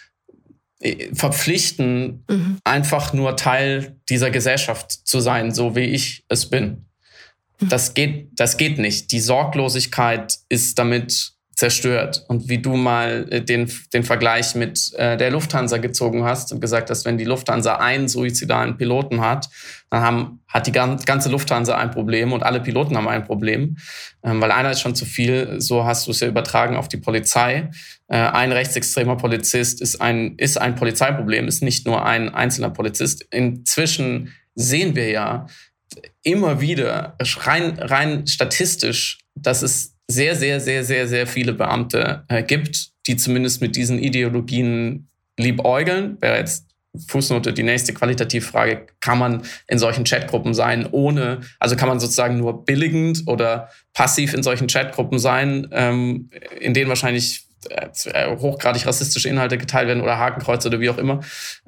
verpflichten, einfach nur Teil dieser Gesellschaft zu sein, so wie ich es bin. Das geht nicht. Die Sorglosigkeit ist damit zerstört. Und wie du mal den Vergleich mit der Lufthansa gezogen hast und gesagt hast, wenn die Lufthansa einen suizidalen Piloten hat, dann hat die ganze Lufthansa ein Problem und alle Piloten haben ein Problem, weil einer ist schon zu viel. So hast du es ja übertragen auf die Polizei. Ein rechtsextremer Polizist ist ein Polizeiproblem, ist nicht nur ein einzelner Polizist. Inzwischen sehen wir ja immer wieder, rein statistisch, dass es sehr, sehr, sehr, sehr, sehr viele Beamte gibt, die zumindest mit diesen Ideologien liebäugeln. Wäre jetzt Fußnote die nächste Qualitativfrage, kann man in solchen Chatgruppen sein, also kann man sozusagen nur billigend oder passiv in solchen Chatgruppen sein, in denen wahrscheinlich hochgradig rassistische Inhalte geteilt werden oder Hakenkreuze oder wie auch immer.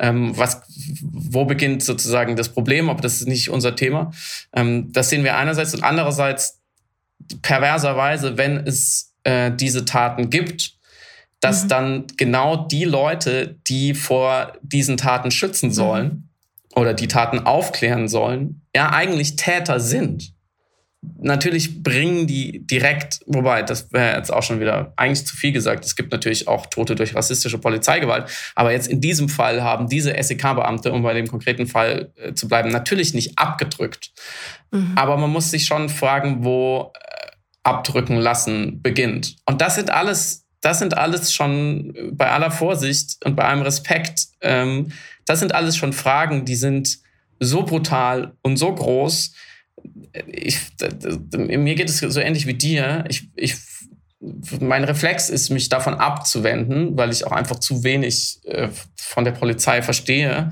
Wo beginnt sozusagen das Problem? Aber das ist nicht unser Thema. Das sehen wir einerseits und andererseits perverserweise, wenn es diese Taten gibt, dass dann genau die Leute, die vor diesen Taten schützen sollen oder die Taten aufklären sollen, ja eigentlich Täter sind. Natürlich bringen die direkt, wobei, das wäre jetzt auch schon wieder eigentlich zu viel gesagt, es gibt natürlich auch Tote durch rassistische Polizeigewalt, aber jetzt in diesem Fall haben diese SEK-Beamte, um bei dem konkreten Fall zu bleiben, natürlich nicht abgedrückt. Aber man muss sich schon fragen, wo abdrücken lassen beginnt. Und das sind alles schon bei aller Vorsicht und bei allem Respekt, das sind alles schon Fragen, die sind so brutal und so groß. Mir geht es so ähnlich wie dir. Mein Reflex ist, mich davon abzuwenden, weil ich auch einfach zu wenig von der Polizei verstehe.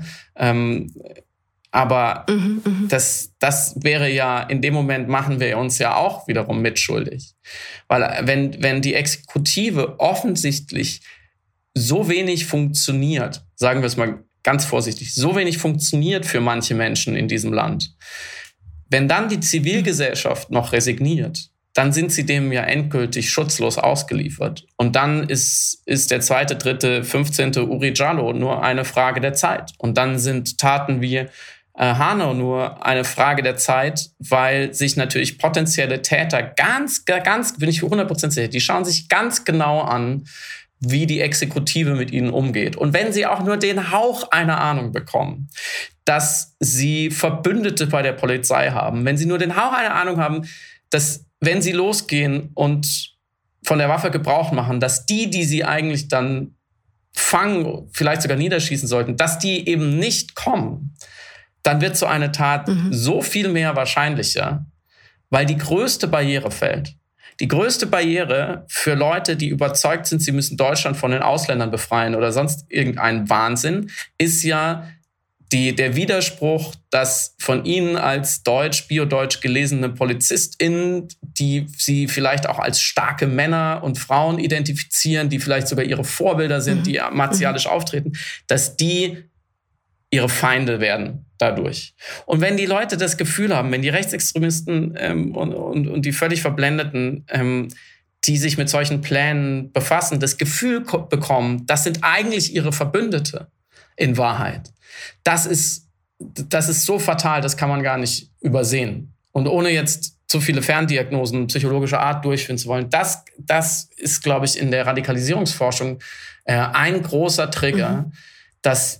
Aber das wäre ja, in dem Moment machen wir uns ja auch wiederum mitschuldig. Weil wenn die Exekutive offensichtlich so wenig funktioniert, sagen wir es mal ganz vorsichtig, so wenig funktioniert für manche Menschen in diesem Land, wenn dann die Zivilgesellschaft noch resigniert, dann sind sie dem ja endgültig schutzlos ausgeliefert. Und dann ist der 2., 3., 15. Uri Jallo nur eine Frage der Zeit. Und dann sind Taten wie Hanau nur eine Frage der Zeit, weil sich natürlich potenzielle Täter ganz, bin ich 100% sicher, die schauen sich ganz genau an, wie die Exekutive mit ihnen umgeht. Und wenn sie auch nur den Hauch einer Ahnung bekommen, dass sie Verbündete bei der Polizei haben, wenn sie nur den Hauch einer Ahnung haben, dass, wenn sie losgehen und von der Waffe Gebrauch machen, dass die sie eigentlich dann fangen, vielleicht sogar niederschießen sollten, dass die eben nicht kommen, dann wird so eine Tat so viel mehr wahrscheinlicher, weil die größte Barriere fällt. Die größte Barriere für Leute, die überzeugt sind, sie müssen Deutschland von den Ausländern befreien oder sonst irgendein Wahnsinn, ist ja der Widerspruch, dass von ihnen als biodeutsch gelesene PolizistInnen, die sie vielleicht auch als starke Männer und Frauen identifizieren, die vielleicht sogar ihre Vorbilder sind, die martialisch auftreten, dass die ihre Feinde werden dadurch. Und wenn die Leute das Gefühl haben, wenn die Rechtsextremisten und die völlig Verblendeten, die sich mit solchen Plänen befassen, das Gefühl bekommen, das sind eigentlich ihre Verbündete in Wahrheit. Das ist so fatal, das kann man gar nicht übersehen. Und ohne jetzt zu viele Ferndiagnosen psychologischer Art durchführen zu wollen, das ist, glaube ich, in der Radikalisierungsforschung ein großer Trigger, dass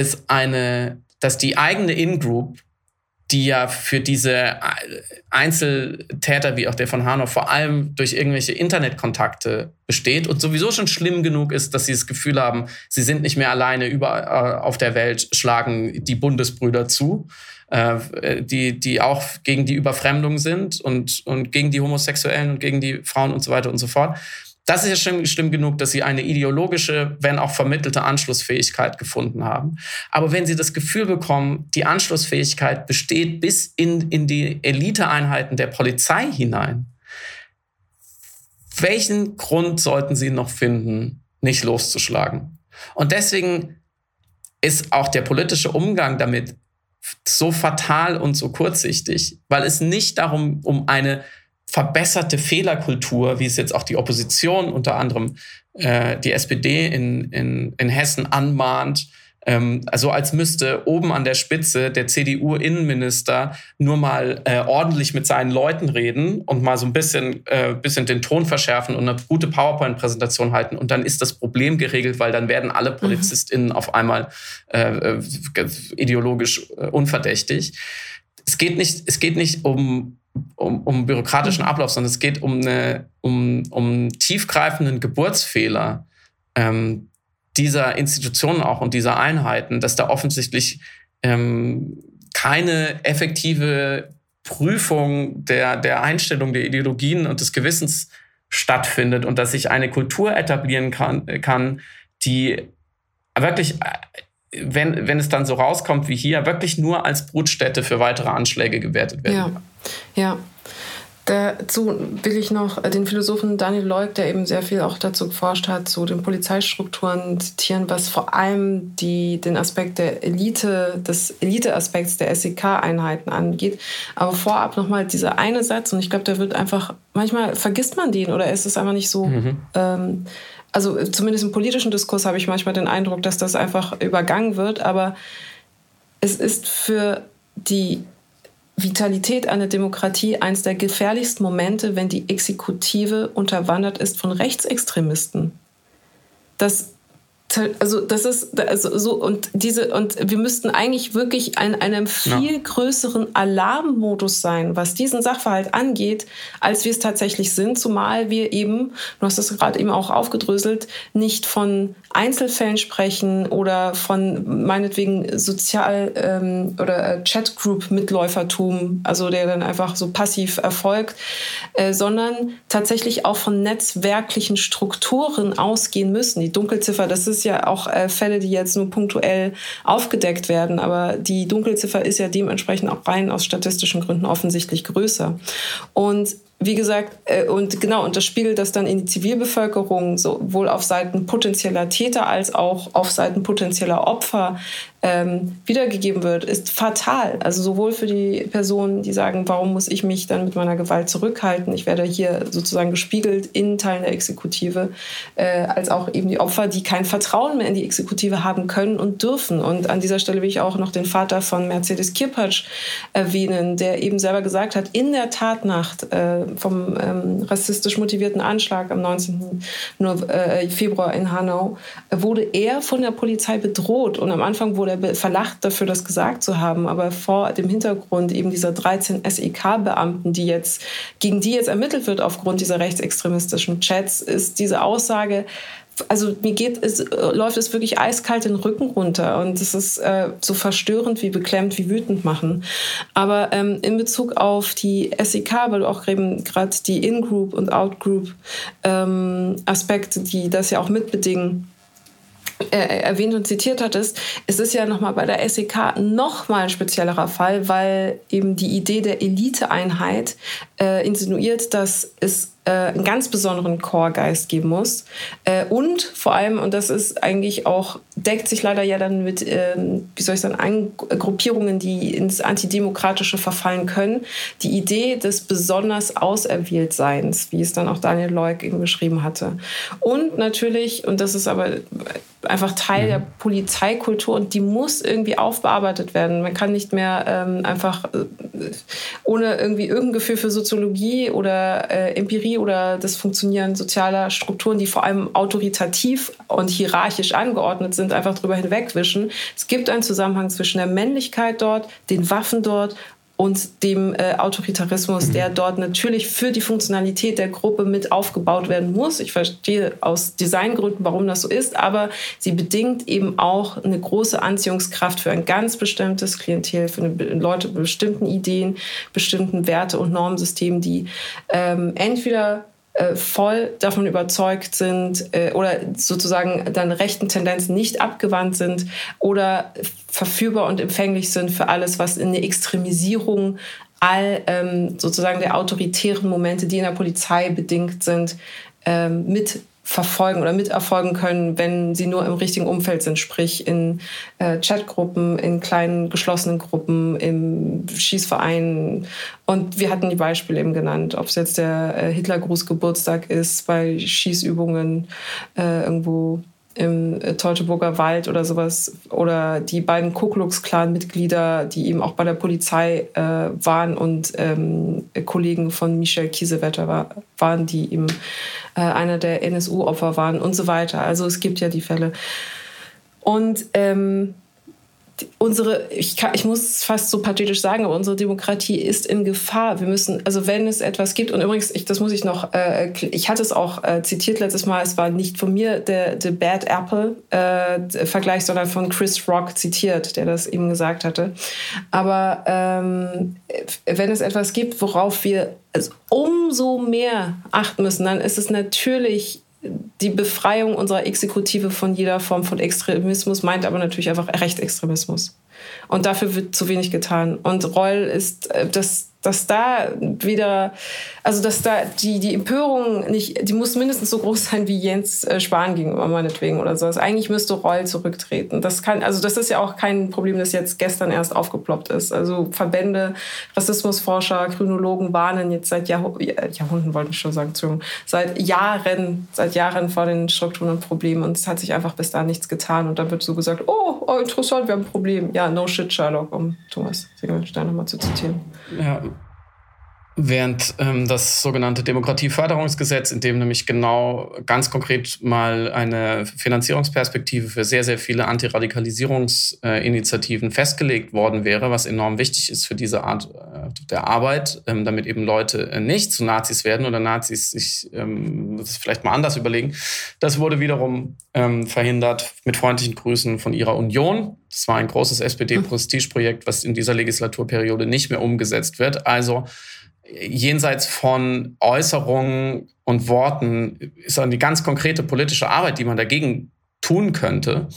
die eigene In-Group, die ja für diese Einzeltäter wie auch der von Hanau vor allem durch irgendwelche Internetkontakte besteht und sowieso schon schlimm genug ist, dass sie das Gefühl haben, sie sind nicht mehr alleine, überall auf der Welt schlagen die Bundesbrüder zu, die auch gegen die Überfremdung sind und gegen die Homosexuellen und gegen die Frauen und so weiter und so fort. Das ist ja schon schlimm genug, dass sie eine ideologische, wenn auch vermittelte Anschlussfähigkeit gefunden haben. Aber wenn sie das Gefühl bekommen, die Anschlussfähigkeit besteht bis in die Eliteeinheiten der Polizei hinein, welchen Grund sollten sie noch finden, nicht loszuschlagen? Und deswegen ist auch der politische Umgang damit so fatal und so kurzsichtig, weil es nicht darum um eine verbesserte Fehlerkultur, wie es jetzt auch die Opposition, unter anderem die SPD in Hessen anmahnt, also als müsste oben an der Spitze der CDU-Innenminister nur mal ordentlich mit seinen Leuten reden und mal so ein bisschen den Ton verschärfen und eine gute PowerPoint-Präsentation halten und dann ist das Problem geregelt, weil dann werden alle PolizistInnen auf einmal ideologisch unverdächtig. Es geht nicht um bürokratischen Ablauf, sondern es geht um tiefgreifenden Geburtsfehler dieser Institutionen auch und dieser Einheiten, dass da offensichtlich keine effektive Prüfung der Einstellung der Ideologien und des Gewissens stattfindet und dass sich eine Kultur etablieren kann, die wirklich, wenn es dann so rauskommt wie hier, wirklich nur als Brutstätte für weitere Anschläge gewertet werden. Ja. Dazu will ich noch den Philosophen Daniel Leuk, der eben sehr viel auch dazu geforscht hat, zu den Polizeistrukturen zitieren, was vor allem den Aspekt der des Elite-Aspekts der SEK-Einheiten angeht. Aber vorab nochmal dieser eine Satz, und ich glaube, der wird einfach, manchmal vergisst man den oder ist es einfach nicht so, also zumindest im politischen Diskurs habe ich manchmal den Eindruck, dass das einfach übergangen wird, aber es ist für die Vitalität einer Demokratie eines der gefährlichsten Momente, wenn die Exekutive unterwandert ist von Rechtsextremisten. Das ist so, und wir müssten eigentlich wirklich in einem viel größeren Alarmmodus sein, was diesen Sachverhalt angeht, als wir es tatsächlich sind, zumal wir eben, du hast es gerade eben auch aufgedröselt, nicht von Einzelfällen sprechen oder von meinetwegen Sozial- oder Chatgroup-Mitläufertum, also der dann einfach so passiv erfolgt, sondern tatsächlich auch von netzwerklichen Strukturen ausgehen müssen. Die Dunkelziffer, das ist ja auch Fälle, die jetzt nur punktuell aufgedeckt werden, aber die Dunkelziffer ist ja dementsprechend auch rein aus statistischen Gründen offensichtlich größer. Und wie gesagt, und das spiegelt das dann in die Zivilbevölkerung sowohl auf Seiten potenzieller Täter als auch auf Seiten potenzieller Opfer wiedergegeben wird, ist fatal. Also sowohl für die Personen, die sagen, warum muss ich mich dann mit meiner Gewalt zurückhalten? Ich werde hier sozusagen gespiegelt in Teilen der Exekutive, als auch eben die Opfer, die kein Vertrauen mehr in die Exekutive haben können und dürfen. Und an dieser Stelle will ich auch noch den Vater von Mercedes Kirpatsch erwähnen, der eben selber gesagt hat, in der Tatnacht vom rassistisch motivierten Anschlag am 19. Februar in Hanau wurde er von der Polizei bedroht. Und am Anfang wurde er verlacht dafür, das gesagt zu haben. Aber vor dem Hintergrund eben dieser 13 SEK-Beamten, gegen die jetzt ermittelt wird aufgrund dieser rechtsextremistischen Chats, ist diese Aussage, also läuft es wirklich eiskalt den Rücken runter und es ist so verstörend wie beklemmt wie wütend machen. Aber in Bezug auf die SEK, weil du auch gerade die In-Group und Out-Group Aspekte, die das ja auch mitbedingen, erwähnt und zitiert hattest, es ist ja nochmal bei der SEK nochmal ein speziellerer Fall, weil eben die Idee der Eliteeinheit insinuiert, dass es einen ganz besonderen Core-Geist geben muss. Und vor allem, und das ist eigentlich auch, deckt sich leider ja dann mit, Gruppierungen, die ins Antidemokratische verfallen können, die Idee des besonders Auserwähltseins, wie es dann auch Daniel Leuk eben beschrieben hatte. Und natürlich, und das ist aber einfach Teil der Polizeikultur und die muss irgendwie aufbearbeitet werden. Man kann nicht mehr einfach ohne irgendwie irgendein Gefühl für Soziologie oder Empirie oder das Funktionieren sozialer Strukturen, die vor allem autoritativ und hierarchisch angeordnet sind, einfach drüber hinwegwischen. Es gibt einen Zusammenhang zwischen der Männlichkeit dort, den Waffen dort und dem Autoritarismus, der dort natürlich für die Funktionalität der Gruppe mit aufgebaut werden muss. Ich verstehe aus Designgründen, warum das so ist, aber sie bedingt eben auch eine große Anziehungskraft für ein ganz bestimmtes Klientel, für Leute mit bestimmten Ideen, bestimmten Werte- und Normsystemen, die entweder voll davon überzeugt sind oder sozusagen dann rechten Tendenzen nicht abgewandt sind oder verfügbar und empfänglich sind für alles, was in der Extremisierung sozusagen der autoritären Momente, die in der Polizei bedingt sind, mit verfolgen oder miterfolgen können, wenn sie nur im richtigen Umfeld sind, sprich in Chatgruppen, in kleinen geschlossenen Gruppen, im Schießverein. Und wir hatten die Beispiele eben genannt, ob es jetzt der Hitlergruß-Geburtstag ist, bei Schießübungen irgendwo im Teutoburger Wald oder sowas, oder die beiden Ku-Klux-Klan-Mitglieder, die eben auch bei der Polizei waren und Kollegen von Michel Kiesewetter waren, die eben einer der NSU-Opfer waren und so weiter. Also es gibt ja die Fälle. Und ich muss es fast so pathetisch sagen, aber unsere Demokratie ist in Gefahr. Wir müssen, also wenn es etwas gibt, und übrigens, ich hatte es auch zitiert letztes Mal, es war nicht von mir der Bad Apple Vergleich, sondern von Chris Rock zitiert, der das eben gesagt hatte. Aber wenn es etwas gibt, worauf wir umso mehr achten müssen, dann ist es natürlich die Befreiung unserer Exekutive von jeder Form von Extremismus, meint aber natürlich einfach Rechtsextremismus. Und dafür wird zu wenig getan. Und Reul ist dass da wieder, also dass da die Empörung nicht, die muss mindestens so groß sein wie Jens Spahn gegenüber meinetwegen oder so. Also eigentlich müsste Reul zurücktreten. Das ist ja auch kein Problem, das jetzt gestern erst aufgeploppt ist. Also Verbände, Rassismusforscher, Kriminologen warnen jetzt seit Jahrhunderten, wollte ich schon sagen, seit Jahren vor den Strukturen und Problemen, und es hat sich einfach bis dahin nichts getan, und dann wird so gesagt, oh, interessant, wir haben ein Problem. Ja, no shit, Sherlock, um Thomas Steiner mal zu zitieren. Ja. Während das sogenannte Demokratieförderungsgesetz, in dem nämlich genau ganz konkret mal eine Finanzierungsperspektive für sehr, sehr viele Antiradikalisierungsinitiativen festgelegt worden wäre, was enorm wichtig ist für diese Art der Arbeit, damit eben Leute nicht zu Nazis werden oder Nazis sich das vielleicht mal anders überlegen. Das wurde wiederum verhindert, mit freundlichen Grüßen von ihrer Union. Das war ein großes SPD-Prestigeprojekt, was in dieser Legislaturperiode nicht mehr umgesetzt wird. Also jenseits von Äußerungen und Worten ist dann die ganz konkrete politische Arbeit, die man dagegen tun könnte,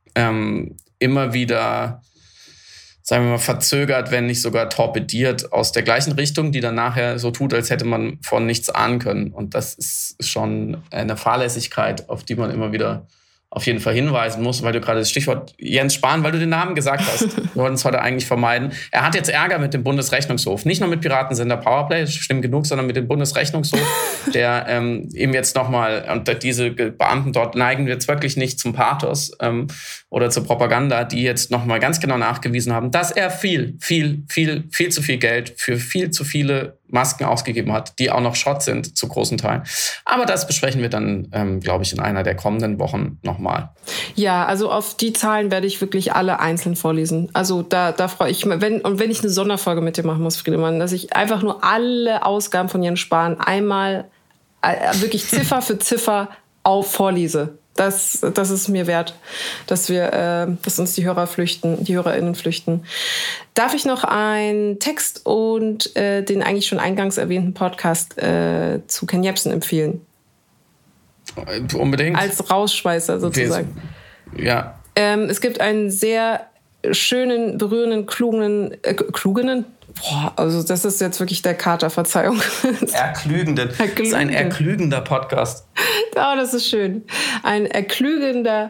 immer wieder, sagen wir mal, verzögert, wenn nicht sogar torpediert aus der gleichen Richtung, die dann nachher so tut, als hätte man von nichts ahnen können. Und das ist schon eine Fahrlässigkeit, auf die man immer wieder auf jeden Fall hinweisen muss, weil du gerade das Stichwort Jens Spahn, weil du den Namen gesagt hast. Wir wollten es heute eigentlich vermeiden. Er hat jetzt Ärger mit dem Bundesrechnungshof. Nicht nur mit Piratensender Powerplay, das stimmt genug, sondern mit dem Bundesrechnungshof, der eben jetzt nochmal, und diese Beamten dort neigen jetzt wirklich nicht zum Pathos oder zur Propaganda, die jetzt nochmal ganz genau nachgewiesen haben, dass er viel zu viel Geld für viel zu viele Masken ausgegeben hat, die auch noch Schrott sind, zu großen Teilen. Aber das besprechen wir dann, glaube ich, in einer der kommenden Wochen nochmal. Ja, also auf die Zahlen werde ich wirklich alle einzeln vorlesen. Also da freue ich mich, wenn ich eine Sonderfolge mit dir machen muss, Friedemann, dass ich einfach nur alle Ausgaben von Jens Spahn einmal wirklich Ziffer für Ziffer vorlese. Das ist mir wert, dass uns die HörerInnen flüchten. Darf ich noch einen Text und den eigentlich schon eingangs erwähnten Podcast zu Ken Jebsen empfehlen? Unbedingt. Als Rausschmeißer sozusagen. Ja. Es gibt einen sehr schönen, berührenden, klugen, also das ist jetzt wirklich der Kater, Verzeihung. Erklügenden. Das ist ein erklügender Podcast. Oh, das ist schön. Ein erklügendes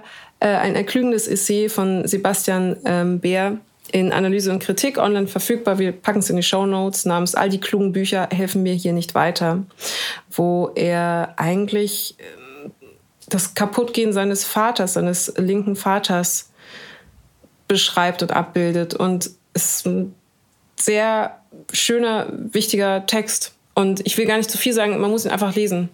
Essay von Sebastian Beer in Analyse und Kritik, online verfügbar. Wir packen es in die Shownotes, namens All die klugen Bücher helfen mir hier nicht weiter, wo er eigentlich das Kaputtgehen seines linken Vaters beschreibt und abbildet. Und es ist ein sehr schöner, wichtiger Text. Und ich will gar nicht zu viel sagen, man muss ihn einfach lesen.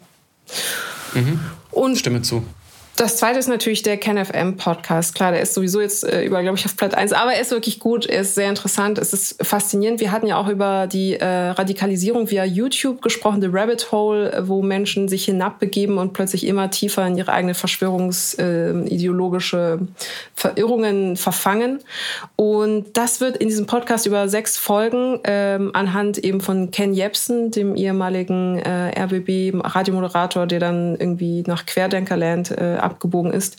Und Stimme zu. Das zweite ist natürlich der KenFM-Podcast. Klar, der ist sowieso jetzt glaube ich, auf Platz 1. Aber er ist wirklich gut, er ist sehr interessant, es ist faszinierend. Wir hatten ja auch über die Radikalisierung via YouTube gesprochen, The Rabbit Hole, wo Menschen sich hinabbegeben und plötzlich immer tiefer in ihre eigene verschwörungsideologische Verirrungen verfangen. Und das wird in diesem Podcast über 6 Folgen anhand eben von Ken Jebsen, dem ehemaligen RBB-Radiomoderator, der dann irgendwie nach Querdenkerland abgebogen ist.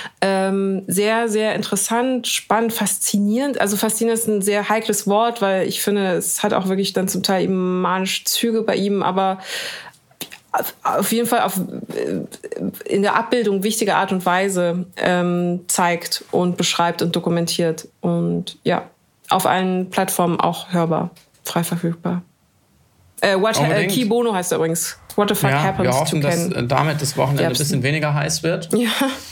Sehr, sehr interessant, spannend, faszinierend. Also faszinierend ist ein sehr heikles Wort, weil ich finde, es hat auch wirklich dann zum Teil eben manische Züge bei ihm, aber auf jeden Fall in der Abbildung wichtiger Art und Weise zeigt und beschreibt und dokumentiert. Und ja, auf allen Plattformen auch hörbar, frei verfügbar. Key Bono heißt er übrigens. What the fuck happens wir hoffen, to Ken? dass damit das Wochenende ein bisschen weniger heiß wird. Ja.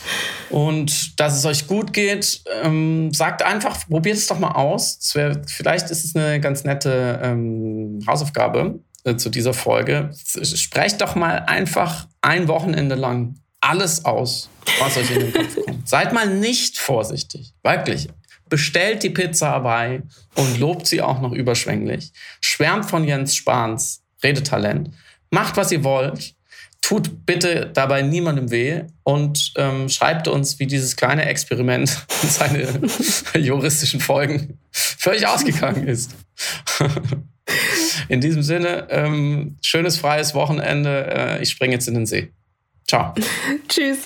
Und dass es euch gut geht. Sagt einfach, probiert es doch mal aus. Vielleicht ist es eine ganz nette Hausaufgabe zu dieser Folge. Sprecht doch mal einfach ein Wochenende lang alles aus, was euch in den Kopf kommt. Seid mal nicht vorsichtig. Wirklich. Bestellt die Pizza Hawaii und lobt sie auch noch überschwänglich. Schwärmt von Jens Spahns Redetalent. Macht, was ihr wollt. Tut bitte dabei niemandem weh und schreibt uns, wie dieses kleine Experiment und seine juristischen Folgen völlig ausgegangen ist. In diesem Sinne, schönes freies Wochenende. Ich springe jetzt in den See. Ciao. Tschüss.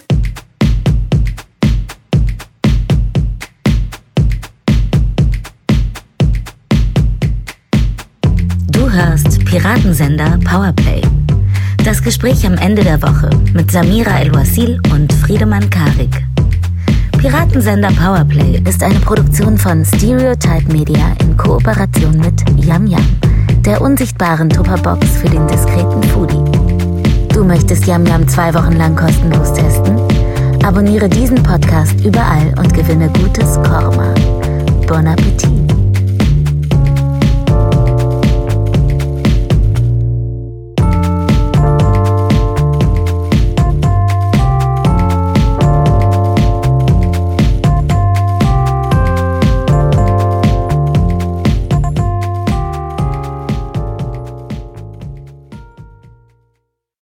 Du hörst Piratensender Powerplay. Das Gespräch am Ende der Woche mit Samira El-Wasil und Friedemann Karik. Piratensender Powerplay ist eine Produktion von Stereotype Media in Kooperation mit Yum Yum, der unsichtbaren Tupperbox für den diskreten Foodie. Du möchtest Yum Yum 2 Wochen lang kostenlos testen? Abonniere diesen Podcast überall und gewinne gutes Korma. Bon Appetit!